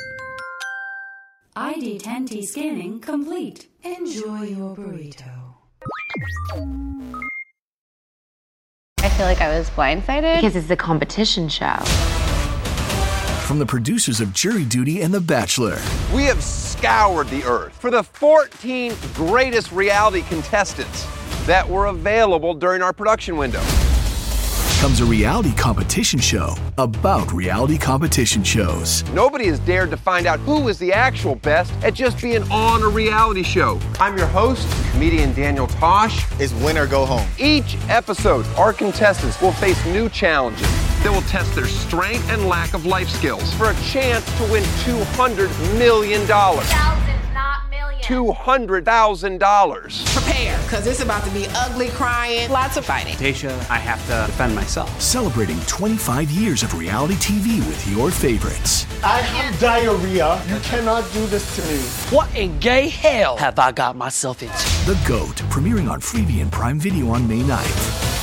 I D ten T scanning complete. Enjoy your burrito. I feel like I was blindsided because it's a competition show. From the producers of Jury Duty and The Bachelor. We have scoured the earth for the fourteen greatest reality contestants that were available during our production window. Comes a reality competition show about reality competition shows. Nobody has dared to find out who is the actual best at just being on a reality show. I'm your host, comedian Daniel Tosh. It's win or go home. Each episode, our contestants will face new challenges that will test their strength and lack of life skills for a chance to win two hundred million dollars. Thousands, not millions. two hundred thousand dollars. Prepare, because it's about to be ugly crying, lots of fighting. Tasha, I have to defend myself. Celebrating twenty-five years of reality T V with your favorites. I have diarrhea. You cannot do this to me. What in gay hell have I got myself into? The GOAT, premiering on Freevee and Prime Video on May ninth.